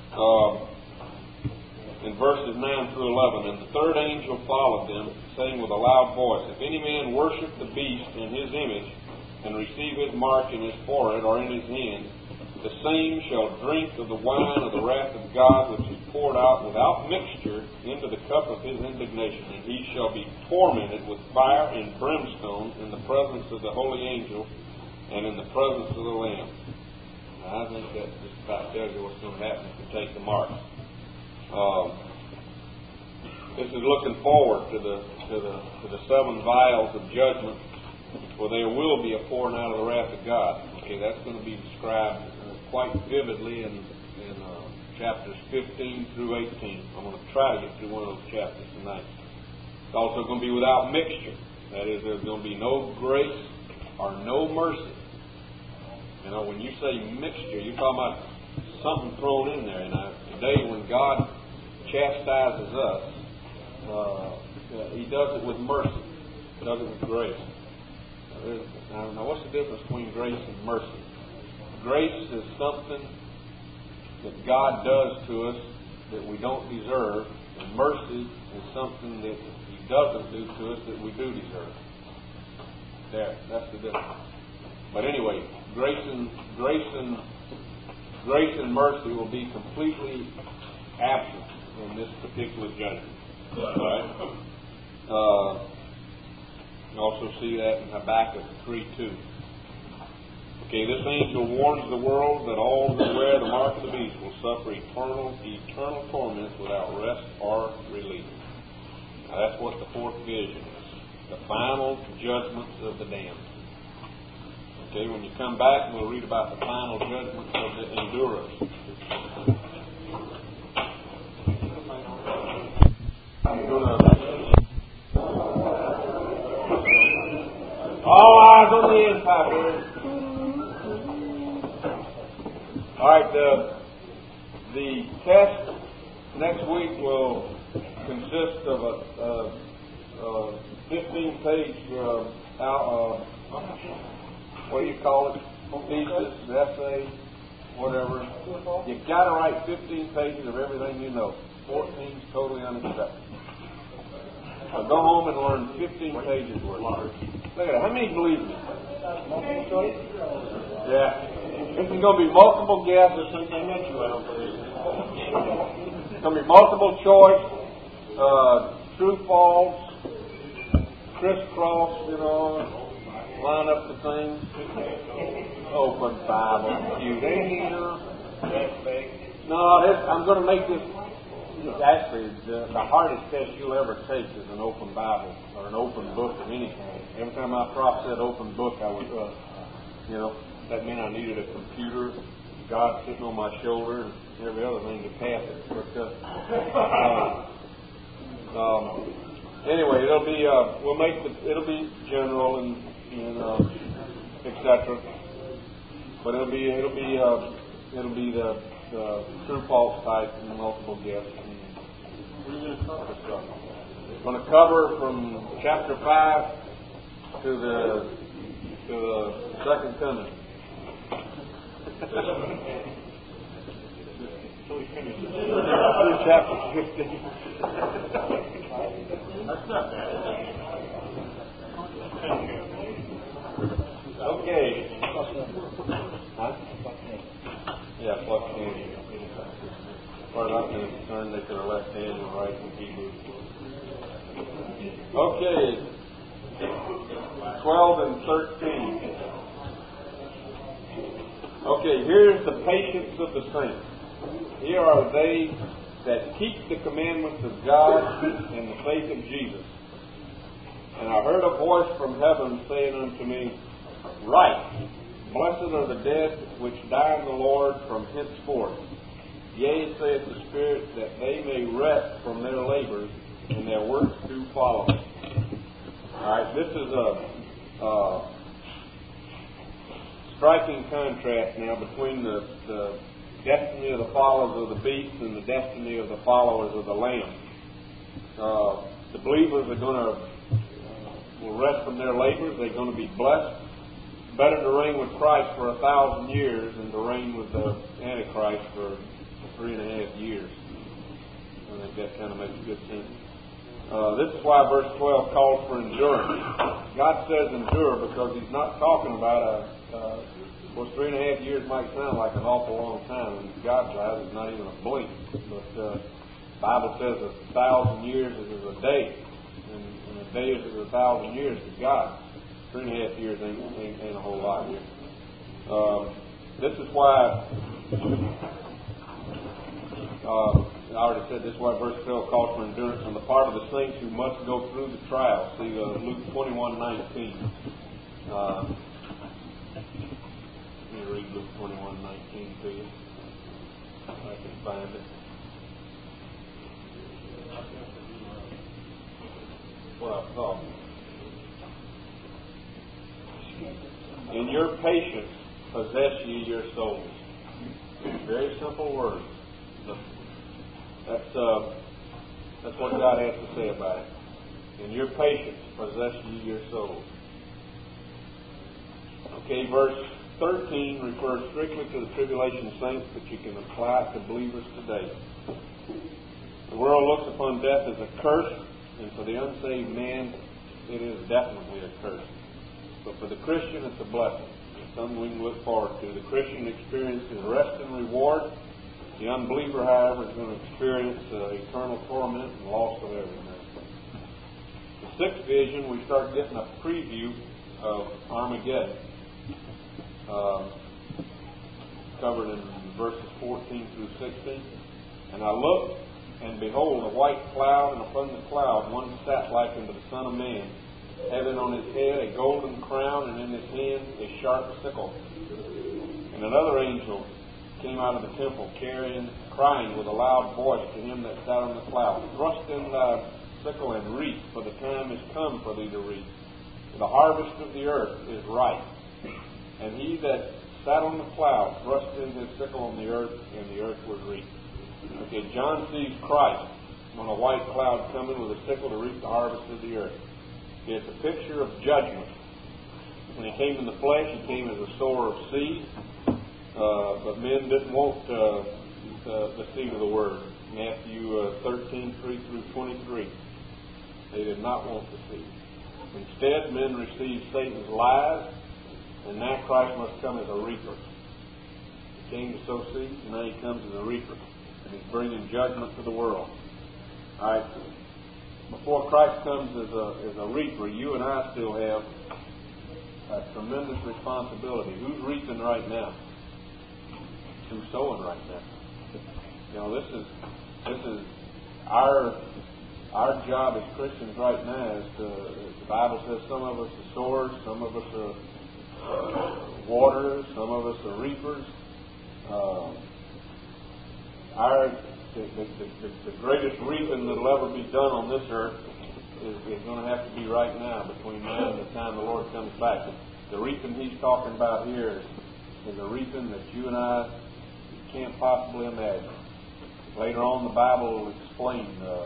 in verses 9 through 11. And the third angel followed them, saying with a loud voice, "If any man worship the beast in his image, and receive his mark in his forehead or in his hand, the same shall drink of the wine of the wrath of God, which is poured out without mixture into the cup of his indignation, and he shall be tormented with fire and brimstone in the presence of the holy angel and in the presence of the Lamb." Now, I think that just about tells you what's going to happen if you take the mark. This is looking forward to the 7 vials of judgment, where there will be a pouring out of the wrath of God. Okay, that's going to be described quite vividly in chapters 15 through 18. I'm going to try to get through one of those chapters tonight. It's also going to be without mixture. That is, there's going to be no grace or no mercy. You know, when you say mixture, you're talking about something thrown in there. And today, when God chastises us, He does it with mercy. He does it with grace. Now, what's the difference between grace and mercy? Grace is something that God does to us that we don't deserve, and mercy is something that He doesn't do to us that we do deserve. That's the difference. But anyway, grace and mercy will be completely absent in this particular judgment. Right? You also see that in Habakkuk 3:2. Okay, this angel warns the world that all who wear the mark of the beast will suffer eternal torments without rest or relief. Now, that's what the fourth vision is. The final judgments of the damned. Okay, when you come back, we'll read about the final judgments of the endurers. I'm going to on the end pipe. All right, the test next week will consist of a 15-page what do you call it? Thesis, essay, whatever. You've got to write 15 pages of everything you know. 14's totally unacceptable. So go home and learn 15 pages worth. Look at that. How many believe me? Multiple choice? Yeah. This is going to be multiple guess. It's going to be multiple choice, true, false, crisscross, line up the things. Open Bible. You there? No, I'm going to make this. Actually, the hardest test you'll ever take is an open Bible or an open book of any kind. Every time my prof said open book, I was, that meant I needed a computer, God sitting on my shoulder, and every other thing to pass it. But anyway, it'll be it'll be general and etc. But it'll be the true false type and multiple guess. We're going to cover stuff. We're going to cover from chapter 5 to the second coming. Through chapter 15. That's not bad. Okay. Huh? Yeah, plus Canadian. As far as I'm concerned, they could have left hand and right in Hebrew. Okay. 12 and 13. Okay, here's the patience of the saints. Here are they that keep the commandments of God and the faith of Jesus. And I heard a voice from heaven saying unto me, Write, blessed are the dead which die in the Lord from henceforth. Yea, saith the Spirit, that they may rest from their labors, and their works do follow. Alright, this is a striking contrast now between the destiny of the followers of the beast and the destiny of the followers of the Lamb. The believers are will rest from their labors. They're going to be blessed. Better to reign with Christ for 1,000 years than to reign with the Antichrist for 3.5 years. I think that kind of makes good sense. This is why verse 12 calls for endurance. God says endure because He's not talking about well, 3.5 years might sound like an awful long time. In God's eyes, it's not even a blink. But the Bible says 1,000 years is a day, and a day is 1,000 years to God. 3.5 years ain't a whole lot here. This is why I already said this is why verse 12 calls for endurance on the part of the saints who must go through the trial. See Luke 21:19. Let me read Luke 21:19 to you. If I can find it. What I thought. In your patience possess ye your souls. Very simple words. That's what God has to say about it. In your patience possess ye your souls. Okay, verse 13 refers strictly to the tribulation saints, but you can apply it to believers today. The world looks upon death as a curse, and for the unsaved man, it is definitely a curse. But for the Christian, it's a blessing. It's something we can look forward to. The Christian experiences rest and reward. The unbeliever, however, is going to experience eternal torment and loss of everything. The sixth vision, we start getting a preview of Armageddon, covered in verses 14 through 16. And I looked, and behold, a white cloud, and upon the cloud one sat like unto the Son of Man, having on his head a golden crown, and in his hand a sharp sickle. And another angel came out of the temple, crying with a loud voice to him that sat on the cloud, Thrust in thy sickle and reap, for the time is come for thee to reap, the harvest of the earth is ripe. And he that sat on the cloud thrust in his sickle on the earth, and the earth was reaped. Okay, John sees Christ on a white cloud coming with a sickle to reap the harvest of the earth. It's a picture of judgment. When he came in the flesh, he came as a sower of seed, but men didn't want the seed of the word. Matthew 13, 3 through 23. They did not want the seed. Instead, men received Satan's lies, and now Christ must come as a reaper. He came to sow seeds, and now he comes as a reaper. And he's bringing judgment to the world. All right. Before Christ comes as a reaper, you and I still have a tremendous responsibility. Who's reaping right now? Who's sowing right now? You know, this is our job as Christians right now. Is the Bible says some of us are sowers, some of us are waterers, some of us are reapers. The greatest reaping that'll ever be done on this earth is going to have to be right now, between now and the time the Lord comes back. The reaping he's talking about here is a reaping that you and I can't possibly imagine. Later on, the Bible will explain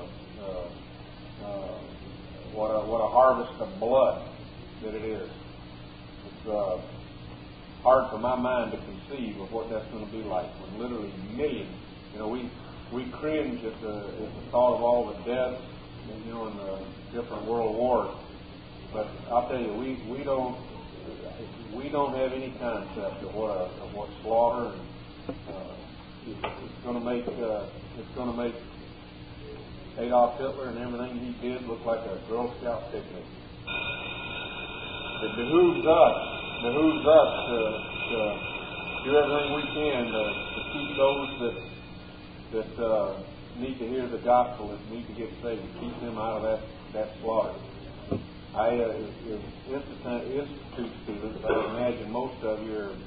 what a harvest of blood that it is. It's hard for my mind to conceive of what that's going to be like when literally millions. You know, we cringe at the thought of all the deaths, you know, in the different world wars. But I'll tell you, we don't have any concept of what slaughter and it's going to make Adolf Hitler and everything he did look like a Girl Scout picnic. It behooves us to do everything we can to keep those that need to hear the gospel, that need to get saved, keep them out of that slaughter. I institute students. I imagine most of you are,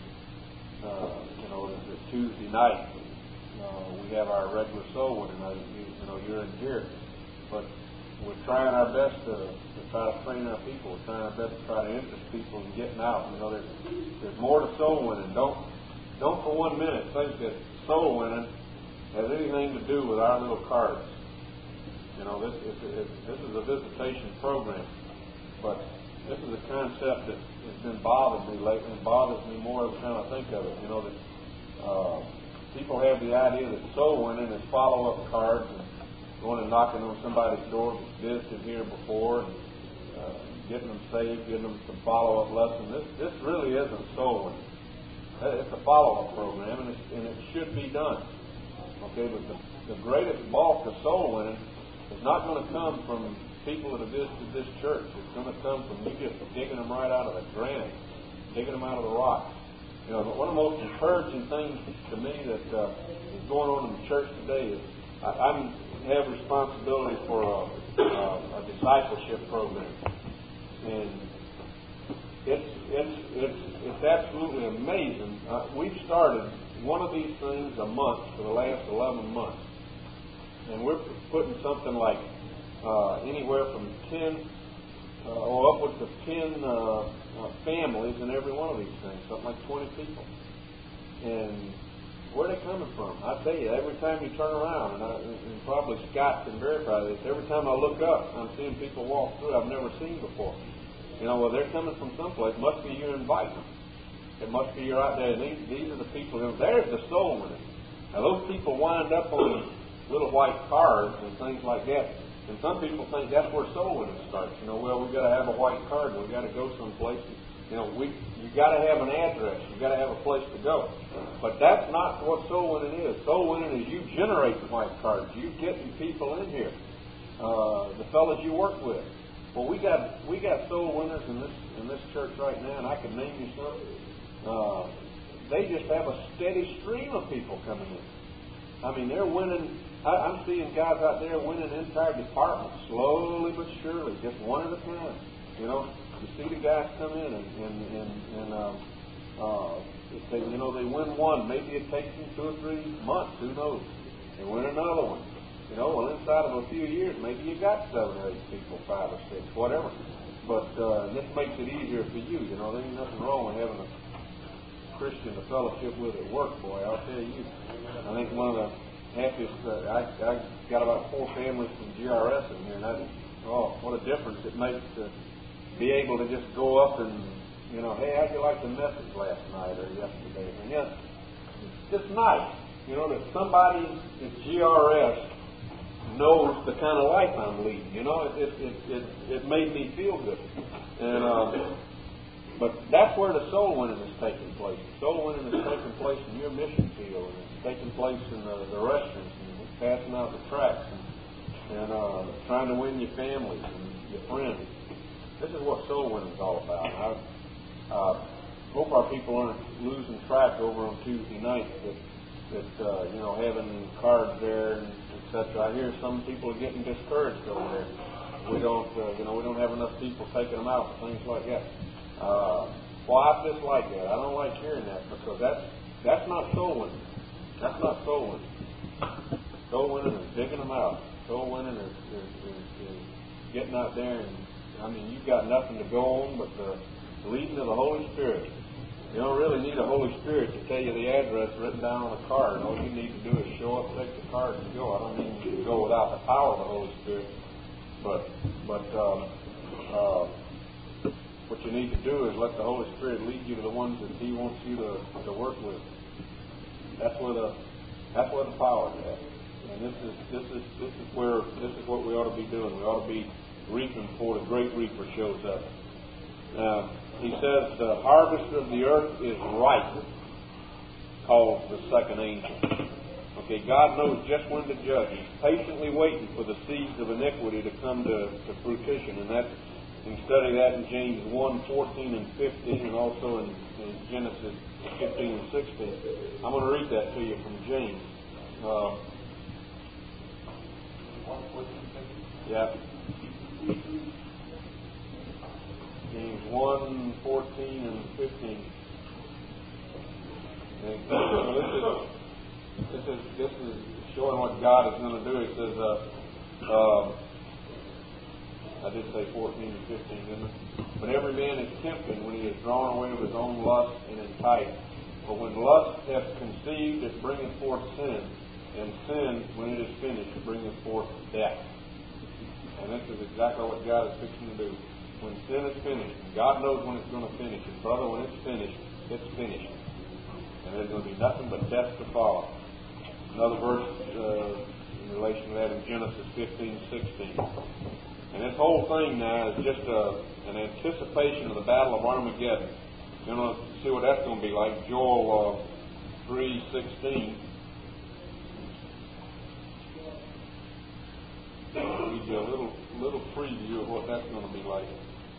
it's Tuesday night. We have our regular soul winning. You're in here, but we're trying our best to try to train our people. We're trying our best to try to interest people in getting out. You know, there's more to soul winning. Don't for 1 minute think that soul winning has anything to do with our little cards. You know, this is a visitation program, but this is a concept that has been bothering me lately, and bothers me more every time I think of it. You know, that people have the idea that soul winning is follow-up cards and going and knocking on somebody's door that's visited here before and getting them saved, getting them some follow-up lessons. This really isn't soul winning. It's a follow-up program, and it should be done. Okay, but the greatest bulk of soul winning is not going to come from people that have visited this church. It's going to come from you just digging them right out of the granite, digging them out of the rock. You know, one of the most encouraging things to me that is going on in the church today is I have responsibility for a discipleship program, and it's absolutely amazing. We've started one of these things a month for the last 11 months, and we're putting something like anywhere from 10 or upwards of 10 families in every one of these things, something like 20 people. And where are they coming from? I tell you, every time you turn around, and probably Scott can verify this, every time I look up, I'm seeing people walk through I've never seen before. You know, well, they're coming from someplace. Must be you inviting them. It must be you're out there. And these are the people who, there's the soul winning. Now, those people wind up on little white cards and things like that. And some people think that's where soul winning starts. You know, well, we've got to have a white card. We've got to go someplace. You know, you got to have an address. You got to have a place to go. But that's not what soul winning is. Soul winning is you generating white cards. You getting people in here. The fellas you work with. Well, we got soul winners in this church right now, and I can name you some. They just have a steady stream of people coming in. I mean, they're winning. I'm seeing guys out there winning entire departments, slowly but surely, just one at a time. You know, you see the guys come in and they win one. Maybe it takes them 2 or 3 months. Who knows? They win another one. You know, well, inside of a few years, maybe you got 7 or 8 people, 5 or 6, whatever. But this makes it easier for you. You know, there ain't nothing wrong with having a Christian to fellowship with at work, boy. I'll tell you. I think one of the happiest. I got about 4 families from GRS in here, and what a difference it makes to be able to just go up and, you know, hey, how'd you like the message last night or yesterday? And yes, it's just nice, you know, that somebody at GRS knows the kind of life I'm leading. You know, it made me feel good. And but that's where the soul winning is taking place. Soul winning is taking place in your mission field, and it's taking place in the restaurants and passing out the tracts and trying to win your families and your friends. This is what soul winning is all about. And I hope our people aren't losing track over on Tuesday night that you know, having cards there and etc. I hear some people are getting discouraged over there. We don't have enough people taking them out and things like that. Well, I just like that. I don't like hearing that because that's not soul winning. That's not soul winning. Soul winning is digging them out. Soul winning is getting out there and, I mean, you've got nothing to go on but the leading of the Holy Spirit. You don't really need a Holy Spirit to tell you the address written down on a card. All you need to do is show up, take the card, and go. I don't mean you can go without the power of the Holy Spirit, but what you need to do is let the Holy Spirit lead you to the ones that He wants you to work with. That's where the power is at. And this is what we ought to be doing. We ought to be reaping before the great reaper shows up. He says the harvest of the earth is ripe, calls the second angel. Okay, God knows just when to judge. He's patiently waiting for the seeds of iniquity to come to fruition, and that's, you can study that in James 1:14 and 15, and also in Genesis 15 and 16. I'm going to read that to you from James. James 1:14 and 15. And this is showing what God is going to do. It says, I did say 14 and 15, didn't I? But every man is tempted when he is drawn away of his own lust and enticed. For when lust hath conceived, it bringeth forth sin, and sin, when it is finished, bringeth forth death. And this is exactly what God is fixing to do. When sin is finished, and God knows when it's going to finish, and brother, when it's finished, it's finished. And there's going to be nothing but death to follow. Another verse in relation to that in Genesis 15:16. And this whole thing now is just an anticipation of the Battle of Armageddon. You know, see what that's going to be like. Joel 3:16. I'll give you a little preview of what that's going to be like.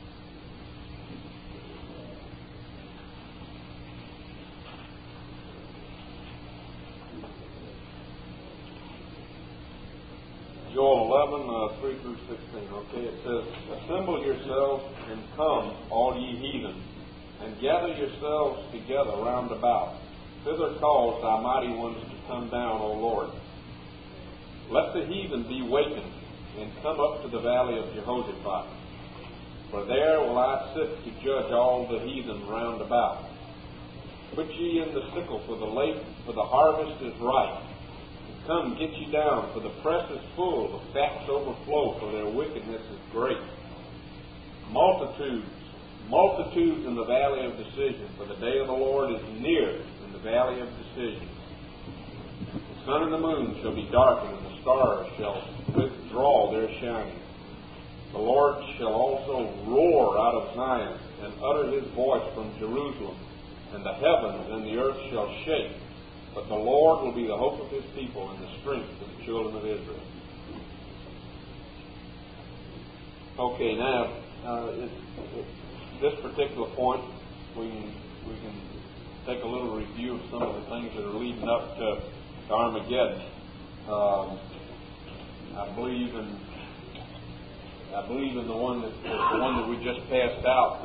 Joel 11, 3 through 16. Okay, it says, assemble yourselves and come, all ye heathen, and gather yourselves together round about. Thither cause thy mighty ones to come down, O Lord. Let the heathen be wakened, and come up to the valley of Jehoshaphat. For there will I sit to judge all the heathen round about. Put ye in the sickle, for the harvest is ripe. Come, get ye down, for the press is full, the fats overflow, for their wickedness is great. Multitudes in the valley of decision, for the day of the Lord is near in the valley of decision. The sun and the moon shall be darkened, and the stars shall withdraw their shining. The Lord shall also roar out of Zion, and utter his voice from Jerusalem, and the heavens and the earth shall shake. But the Lord will be the hope of his people and the strength of the children of Israel. Okay, now, this particular point, we can take a little review of some of the things that are leading up to Armageddon. I believe in the one that we just passed out,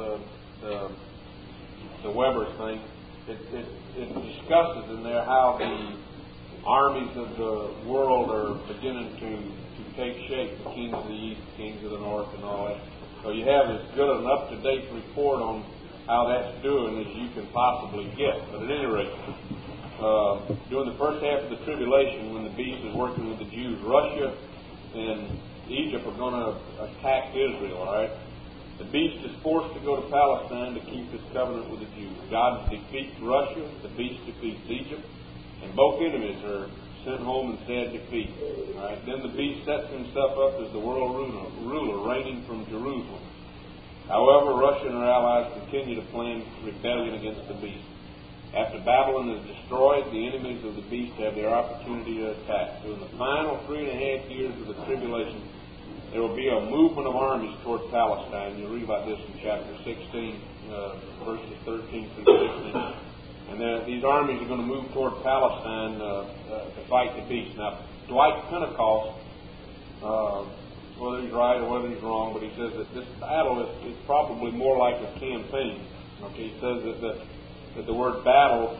the Weber's thing. It discusses in there how the armies of the world are beginning to take shape, the kings of the east, the kings of the north, and all that. So you have as good an up-to-date report on how that's doing as you can possibly get. But at any rate, during the first half of the tribulation, when the beast is working with the Jews, Russia and Egypt are going to attack Israel, all right? The beast is forced to go to Palestine to keep his covenant with the Jews. God defeats Russia, the beast defeats Egypt, and both enemies are sent home in sad defeat. All right? Then the beast sets himself up as the world ruler, reigning from Jerusalem. However, Russia and her allies continue to plan rebellion against the beast. After Babylon is destroyed, the enemies of the beast have their opportunity to attack. So in the final 3.5 years of the tribulation, there will be a movement of armies toward Palestine. You'll read about this in chapter 16, verses 13 through 16. And these armies are going to move toward Palestine to fight the beast. Now, Dwight Pentecost, whether he's right or whether he's wrong, but he says that this battle is probably more like a campaign. Okay, he says that the word battle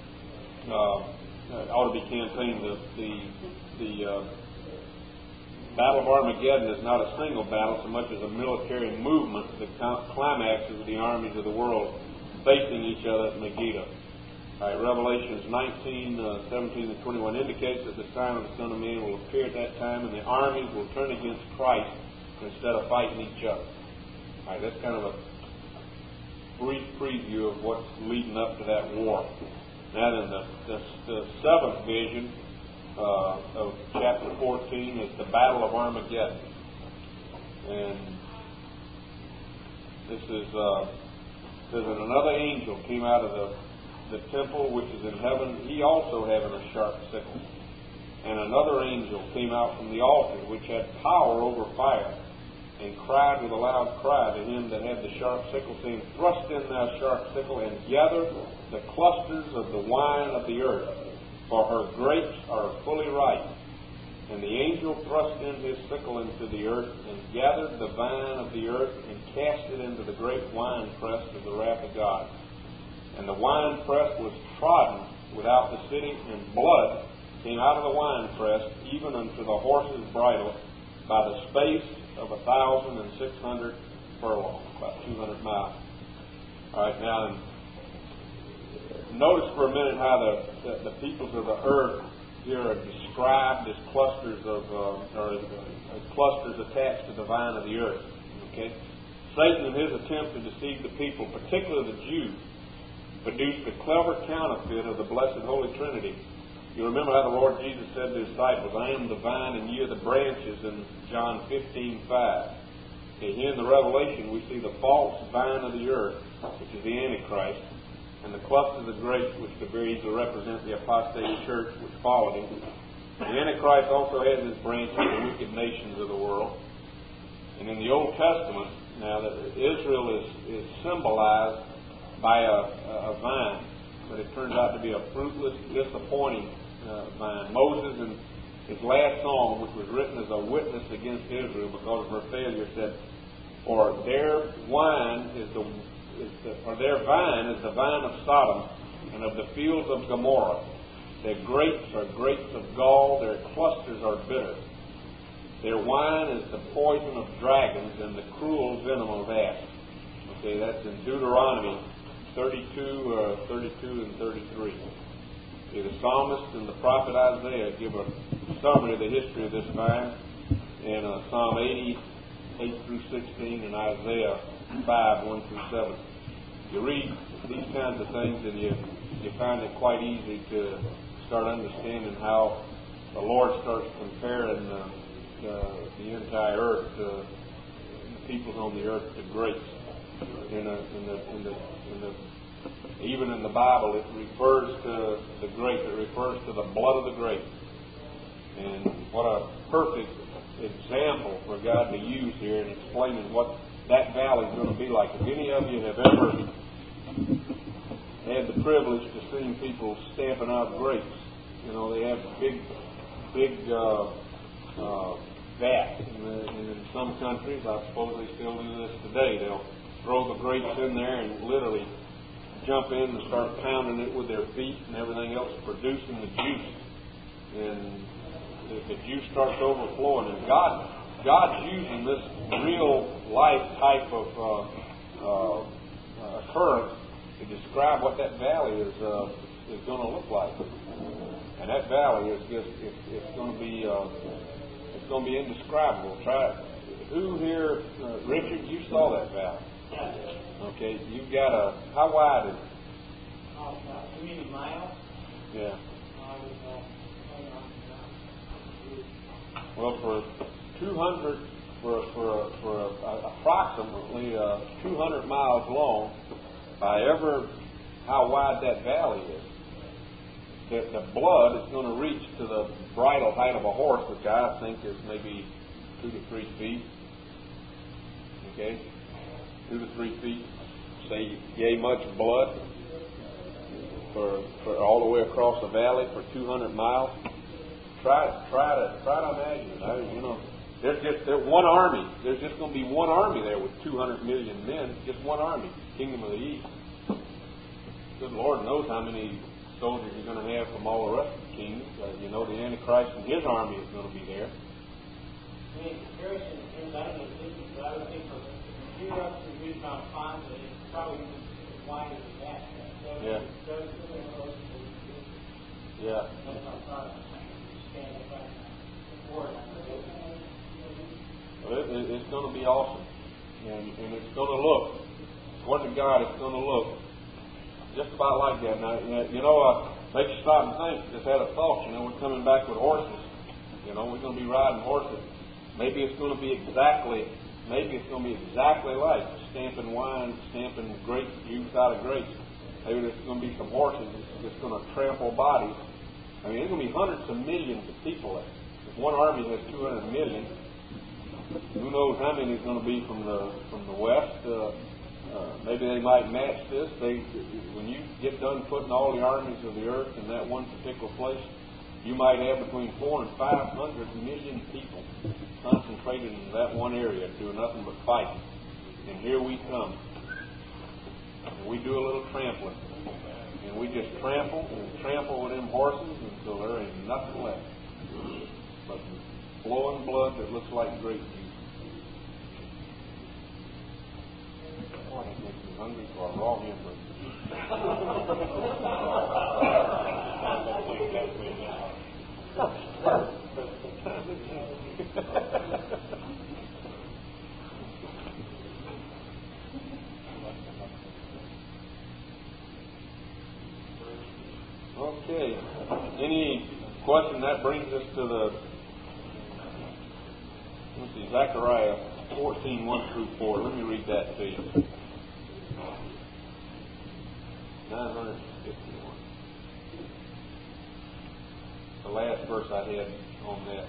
ought to be campaign. The Battle of Armageddon is not a single battle so much as a military movement that climaxes the armies of the world facing each other at Megiddo. All right, Revelations 19, 17 and 21 indicates that the sign of the Son of Man will appear at that time, and the armies will turn against Christ instead of fighting each other. All right, that's kind of a brief preview of what's leading up to that war. Now then, the seventh vision of chapter 14 is the Battle of Armageddon. And this is says that another angel came out of the temple which is in heaven, he also having a sharp sickle. And another angel came out from the altar which had power over fire, and cried with a loud cry to him that had the sharp sickle, saying, Thrust in thou sharp sickle, and gather the clusters of the wine of the earth, for her grapes are fully ripe. And the angel thrust in his sickle into the earth, and gathered the vine of the earth, and cast it into the great winepress of the wrath of God. And the winepress was trodden without the city, and blood came out of the winepress, even unto the horse's bridle, by the space of 1,600 furlongs, about 200 miles. All right, now notice for a minute how the peoples of the earth here are described as clusters of clusters attached to the vine of the earth. Okay, Satan, in his attempt to deceive the people, particularly the Jews, produced a clever counterfeit of the blessed Holy Trinity. You remember how the Lord Jesus said to his disciples, I am the vine and ye are the branches, in John 15:5. Okay, here in the Revelation we see the false vine of the earth, which is the Antichrist, and the clusters of grapes, which could very easily represent the apostate church which followed him. The Antichrist also has his branches, the wicked nations of the world. And in the Old Testament, now that Israel is symbolized by a vine, but it turns out to be a fruitless, disappointing vine. Moses, in his last song, which was written as a witness against Israel because of her failure, said, For their vine is the vine of Sodom and of the fields of Gomorrah. Their grapes are grapes of gall, their clusters are bitter. Their wine is the poison of dragons and the cruel venom of asps. Okay, that's in Deuteronomy 32 and 33. Okay, the psalmist and the prophet Isaiah give a summary of the history of this vine in Psalm 80, 8 through 16, and Isaiah 5, 1 through 7. You read these kinds of things and you find it quite easy to start understanding how the Lord starts comparing the entire earth, the peoples on the earth, to grapes. Even in the Bible, it refers to the grape. It refers to the blood of the grape. And what a perfect example for God to use here in explaining what that valley is going to be like. If any of you have ever had the privilege to see people stamping out grapes, you know, they have big vats. And in some countries, I suppose they still do this today, they'll throw the grapes in there and literally jump in and start pounding it with their feet and everything else, producing the juice. And if the juice starts overflowing, and God God's using this real life type of occurrence to describe what that valley is going to look like. And that valley is just it's going to be indescribable. Who here, Richard? You saw that valley. Okay, you've got how wide is it? You mean miles? Yeah. Well, for 200, for approximately 200 miles long, how wide that valley is, the blood is going to reach to the bridle height of a horse, which I think is maybe 2 to 3 feet. Okay, 2 to 3 feet. Say, yay much blood for all the way across the valley for 200 miles. Try to imagine. There's one army. There's just going to be one army there with 200 million men. Just one army, Kingdom of the East. Good Lord knows how many soldiers you're going to have from all the rest of the kingdoms. The Antichrist and his army is going to be there. I mean, comparison is I would think for Europe to reach Mount Fonda, it's probably as wide as that. Yeah. Yeah. Well, it's going to be awesome, and it's going to look, according to God, it's going to look just about like that. Now, makes you stop and think. Just had a thought. We're coming back with horses. We're going to be riding horses. Maybe it's going to be exactly like stamping wine, stamping grape juice out of grapes. Maybe there's going to be some horses that's going to trample bodies. I mean, there's going to be hundreds of millions of people there. If one army has 200 million, who knows how many is going to be from the west? Maybe they might match this. When you get done putting all the armies of the earth in that one particular place, you might have between 400 and 500 million people concentrated in that one area doing nothing but fighting. And here we come. And we do a little trampling. And we just trample with them horses until there ain't nothing left but flowing blood that looks like grape juice. Boy, that makes me hungry for a raw hamburger. Okay. Any question? That brings us to Zechariah 14, 1 through 4. Let me read that to you. 951. The last verse I had on that.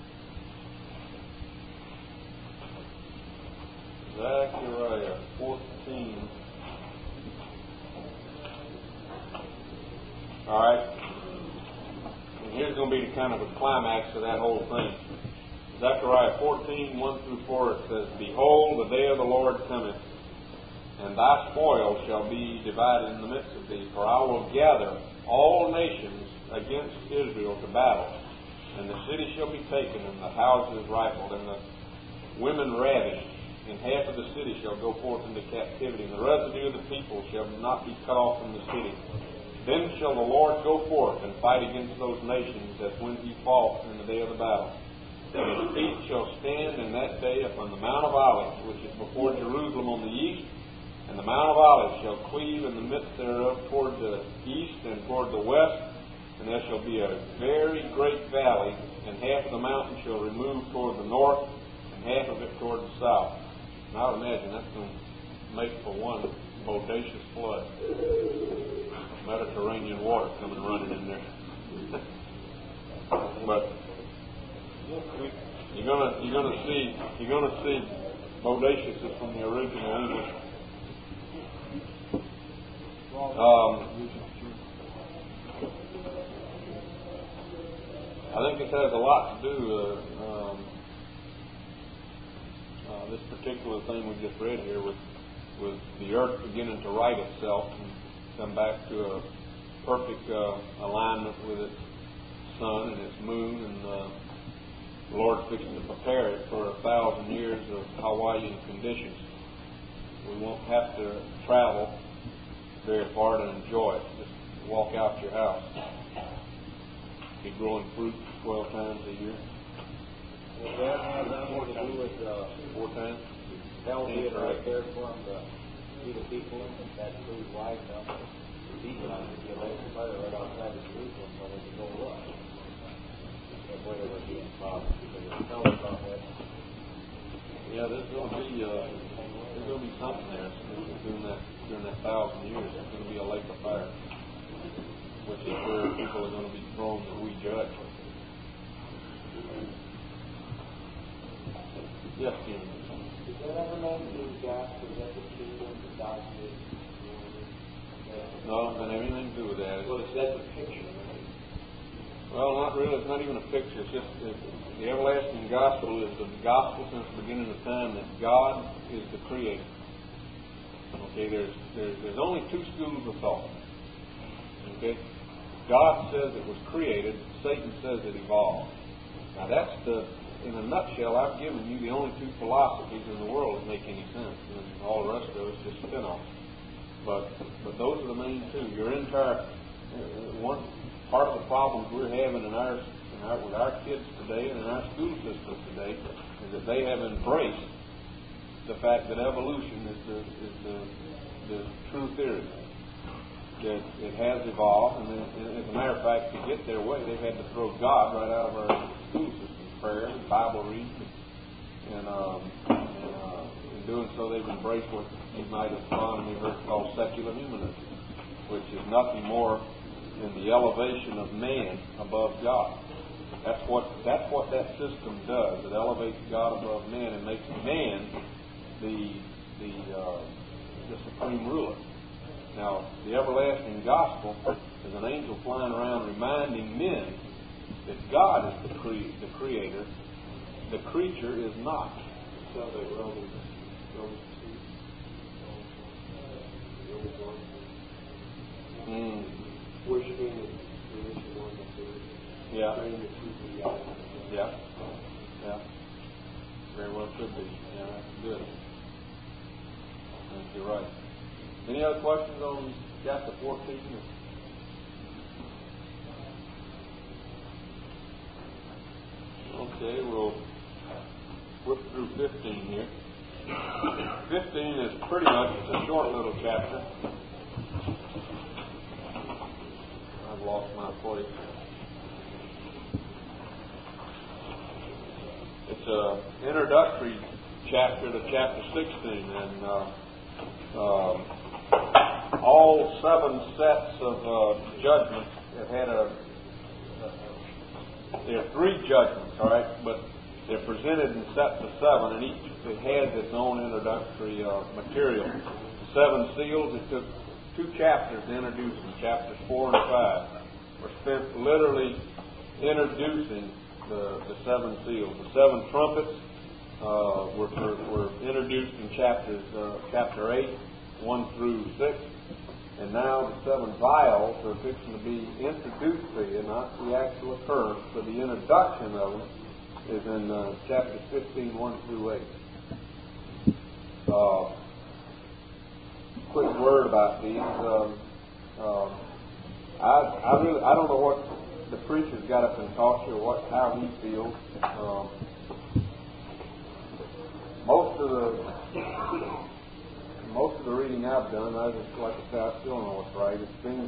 Zechariah 14. All right. And here's going to be the kind of a climax of that whole thing. Zechariah 14, 1 through 4, it says, Behold, the day of the Lord cometh, and thy spoil shall be divided in the midst of thee. For I will gather all nations against Israel to battle, and the city shall be taken, and the houses rifled, and the women ravished, and half of the city shall go forth into captivity, and the residue of the people shall not be cut off from the city. Then shall the Lord go forth and fight against those nations as when he fought in the day of the battle. And his feet shall stand in that day upon the Mount of Olives, which is before Jerusalem on the east, and the Mount of Olives shall cleave in the midst thereof toward the east and toward the west, and there shall be a very great valley, and half of the mountain shall remove toward the north, and half of it toward the south. And I would imagine that's going to make for one bodacious flood. Mediterranean water coming running in there. But you're gonna see bodacious is from the original English. I think this has a lot to do this particular thing we just read here with the earth beginning to right itself and come back to a perfect alignment with its sun and its moon, The Lord's fixing to prepare it for 1,000 years of Hawaiian conditions. We won't have to travel very far to enjoy it. Just walk out your house. Be growing fruit 12 times a year. Well, that has anything to do with 4 times. hell being right there for them to see the people that food wide enough to feed them to be a lake of fire right outside of Jerusalem so they can go up. That's where they were being bothered because they were telling about that. Yeah, there's going to be something there during that 1,000 years. There's going to be a lake of fire, which is where people are going to be thrown that we judge. Yes, Jim. Is there ever mention in God to let the kingdom of God be? No, it doesn't have anything to do with that. Well, it's that the picture, right? Well, not really. It's not even a picture. It's just the everlasting gospel is the gospel since the beginning of time that God is the creator. Okay, there's only 2 schools of thought. Okay, God says it was created. Satan says it evolved. Now that's in a nutshell, I've given you the only 2 philosophies in the world that make any sense. And all the rest of it's just spin-offs. But those are the main 2. Your entire one part of the problems we're having with our kids today and in our school system today is that they have embraced the fact that evolution is the true theory. That it has evolved, and as a matter of fact, to get their way, they've had to throw God right out of our school system. Prayer and Bible reading, and in doing so, they've embraced what you might have commonly heard called secular humanism, which is nothing more than the elevation of man above God. That's what that system does. It elevates God above man and makes man the supreme ruler. Now, the everlasting gospel is an angel flying around reminding men that God is the creator, the creature is not. Sounds like Romans 2. Worshipping the creation one that is. Yeah. Praying the truth of God. Yeah. Yeah. Very well could be. Yeah, that's good. I think you're right. Any other questions on chapter 14? Okay, we'll whip through 15 here. 15 is pretty much a short little chapter. I've lost my place. It's an introductory chapter to chapter 16, and all 7 sets of judgments have had there are 3 judgments, all right, but they're presented in sets of 7, and each it has its own introductory material. The 7 seals, it took 2 chapters to introduce them. Chapters 4 and 5 were spent literally introducing the 7 seals. The 7 trumpets were introduced in chapter 8, 1 through 6. And now the 7 vials are fixing to be introduced to you, not the actual occurrence, but the introduction of them is in chapters 15, 1 through 8. Quick word about these. I don't know what the preacher's got up and taught you or how he feels. Most of the reading I've done, I just like to say I still know what's right. It seems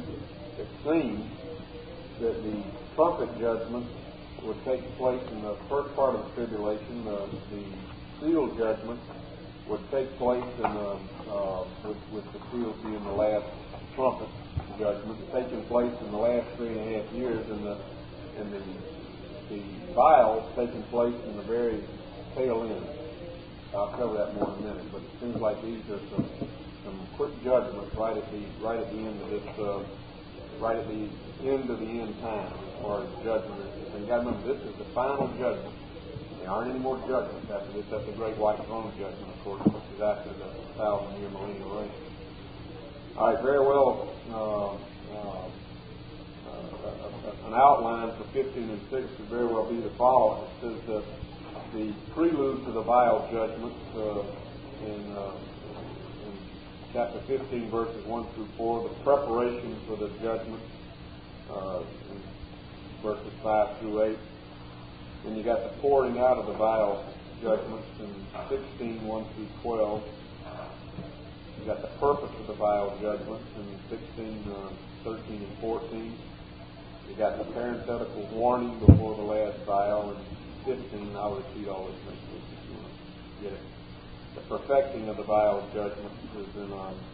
that the trumpet judgment would take place in the first part of the tribulation. The seal judgment would take place in with the seal being the last trumpet judgment, taking place in the last 3.5 years, and the vials taking place in the very tail end. I'll cover that more in a minute, but it seems like these are some quick judgments right at the end of this, right at the end of the end time as far as judgment. And you got to remember, this is the final judgment. There aren't any more judgments after this. That's the Great White Throne Judgment, of course, which is after the 1,000-year millennial reign. All right, very well. an outline for 15 and 6 could very well be the following. It says that the prelude to the vial judgment in chapter 15, verses 1 through 4, the preparation for the judgment in verses 5 through 8. And you got the pouring out of the vial judgments in 16, 1 through 12. You got the purpose of the vial judgments in 16, 13, and 14. You got the parenthetical warning before the last vial in 15. I'll repeat all this next week if you want to get it. The perfecting of the vial judgment is in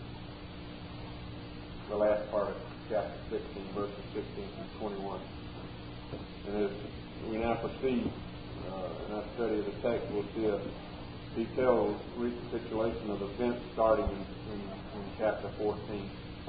the last part of chapter 16, verses 15 through 21. And as we now proceed in our study of the text, we'll see a detailed recapitulation of events starting in chapter 14.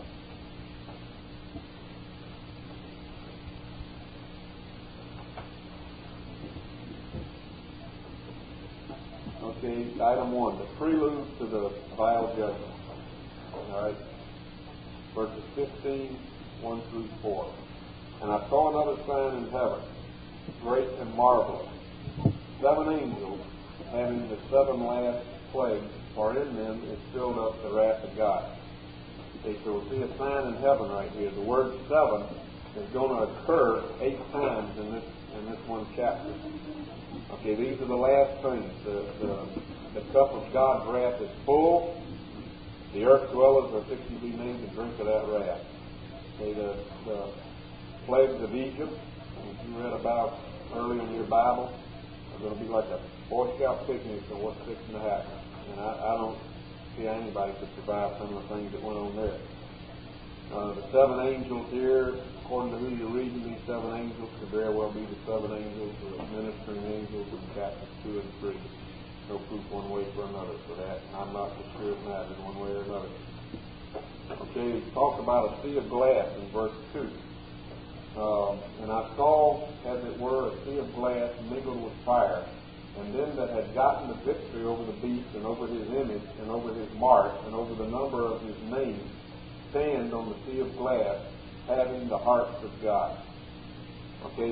Okay, item 1, the prelude to the vial judgment. All right, verses 15, 1 through 4. And I saw another sign in heaven, great and marvelous, 7 angels having the 7 last plagues, for in them is filled up the wrath of God. Okay, so we'll see a sign in heaven right here. The word 7 is going to occur 8 times in this one chapter. Okay, these are the last things. The cup of God's wrath is full. The earth dwellers are fixing to be made to drink of that wrath. Okay, the plagues of Egypt, as you read about early in your Bible, are going to be like a Boy Scout picnic of what's fixing to happen. And I don't see how anybody could survive some of the things that went on there. The 7 angels here, according to who you're reading, these 7 angels could very well be the 7 angels, the ministering angels in chapters 2 and 3. No proof one way for another for that, and I'm not so sure it matters one way or another. Okay, talk about a sea of glass in verse 2. And I saw, as it were, a sea of glass mingled with fire, and them that had gotten the victory over the beast and over his image and over his mark and over the number of his name stand on the sea of glass, having the harps of God. Okay,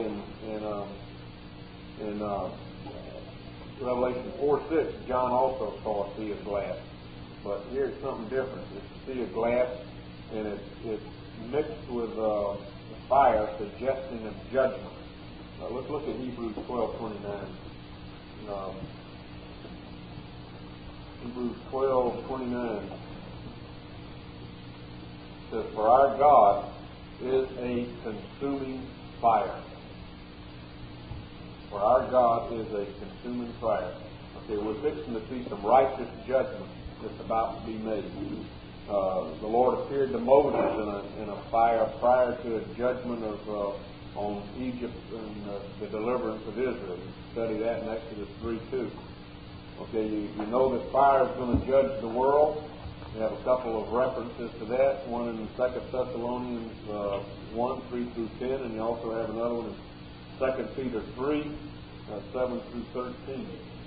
in Revelation 4:6, John also saw a sea of glass. But here it's something different. It's a sea of glass, and it's mixed with fire, suggesting a judgment. Let's look at Hebrews 12:29. Hebrews 12:29 says, "For our God is a consuming fire." For our God is a consuming fire. Okay, we're fixing to see some righteous judgment that's about to be made. The Lord appeared to Moses in a fire prior to a judgment on Egypt and the deliverance of Israel. You study that in Exodus 3:2. Okay, you know that fire is going to judge the world. We have a couple of references to that. One in 2 Thessalonians 1:3 through 10, and you also have another one in 2 Peter 3, 7 through 13.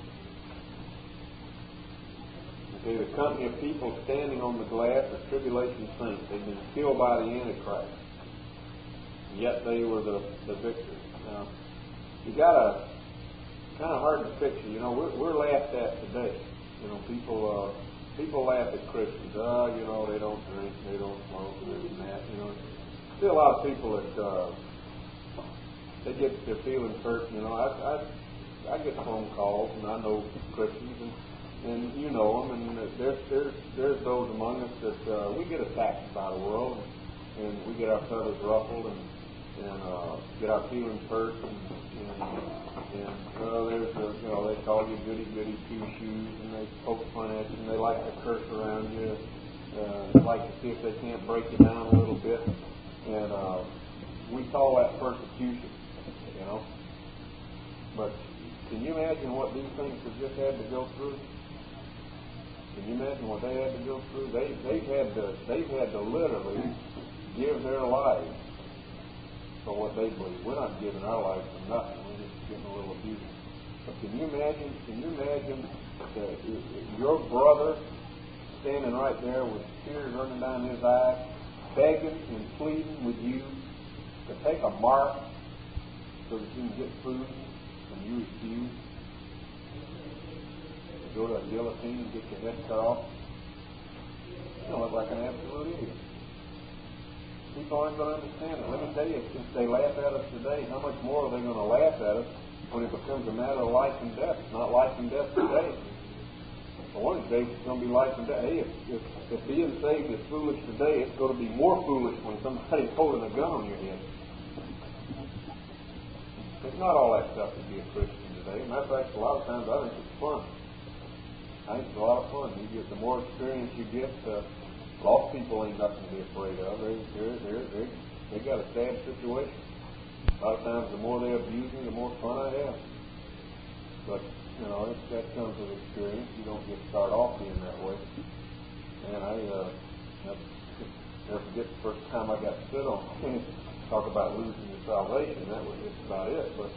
Okay, the company of people standing on the glass are tribulation saints. They've been killed by the Antichrist. And yet they were the victors. Now, you got a kind of hard to picture. You know, we're laughed at today. You know, people laugh at Christians. You know, they don't drink, they don't smoke, and this and that. You know, see a lot of people that they get their feelings hurt. You know, I get phone calls, and I know Christians, and you know them, and there's those among us that we get attacked by the world, and we get our feathers ruffled, and get our feelings hurt, and there's you know, they call you goody two shoes, and they poke fun at you, and they like to curse around you, they like to see if they can't break you down a little bit, and we call that persecution, you know. But can you imagine what these things have just had to go through? Can you imagine what they had to go through? They've had to literally give their lives for what they believe. We're not giving our lives for nothing. We're just getting a little abuse. But can you imagine that your brother standing right there with tears running down his eyes, begging and pleading with you to take a mark so that you can get food and you refuse to go to a guillotine and get your head cut off? You don't look like an absolute idiot. People aren't going to understand it. Let me tell you, if they laugh at us today, how much more are they going to laugh at us when it becomes a matter of life and death? It's not life and death today. But one of these days it's going to be life and death. Hey, if being saved is foolish today, it's going to be more foolish when somebody's holding a gun on your head. It's not all that stuff to be a Christian today. Matter of fact, a lot of times I think it's fun. I think it's a lot of fun. You get the more experience you get, lost people ain't nothing to be afraid of. They got a sad situation. A lot of times, the more they abuse me, the more fun I have. But that comes with experience. You don't just start off being that way. And I never forget the first time I got spit on. Talk about losing your salvation. That was just about it. But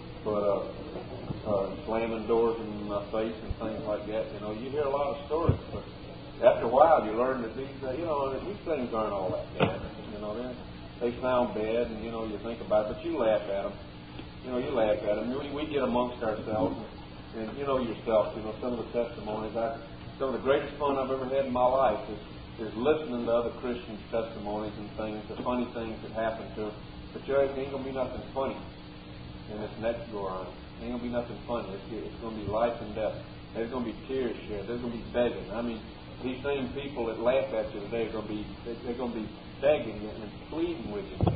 slamming doors in my face and things like that. You hear a lot of stories, but after a while you learn that these things aren't all that bad. They sound bad, and you think about it, but you laugh at them. You laugh at them. We get amongst ourselves, and yourself. Some of the testimonies. Some of the greatest fun I've ever had in my life is listening to other Christians' testimonies and things, the funny things that happen to them. But it ain't gonna be nothing funny in this next go around. Ain't gonna be nothing funny. It's gonna be life and death. There's gonna be tears shed. There's gonna be begging. I mean, these same people that laugh at you today are gonna be begging and pleading with you,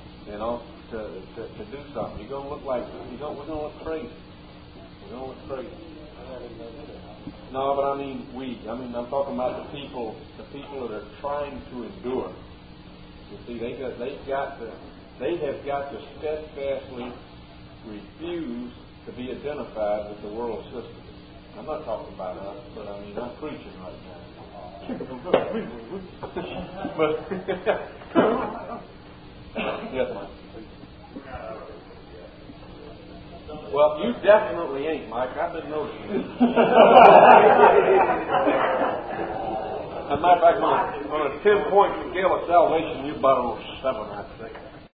to do something. We're gonna look crazy. We're gonna look crazy. No, but I'm talking about the people that are trying to endure. You see, they have got to steadfastly refuse to be identified with the world system. I'm not talking about us, but I'm preaching right now. Yes, Mike. Well, you definitely ain't, Mike. I've been noticing it. As a matter of fact, on a 10-point scale of salvation, you're about on a 7, I'd say.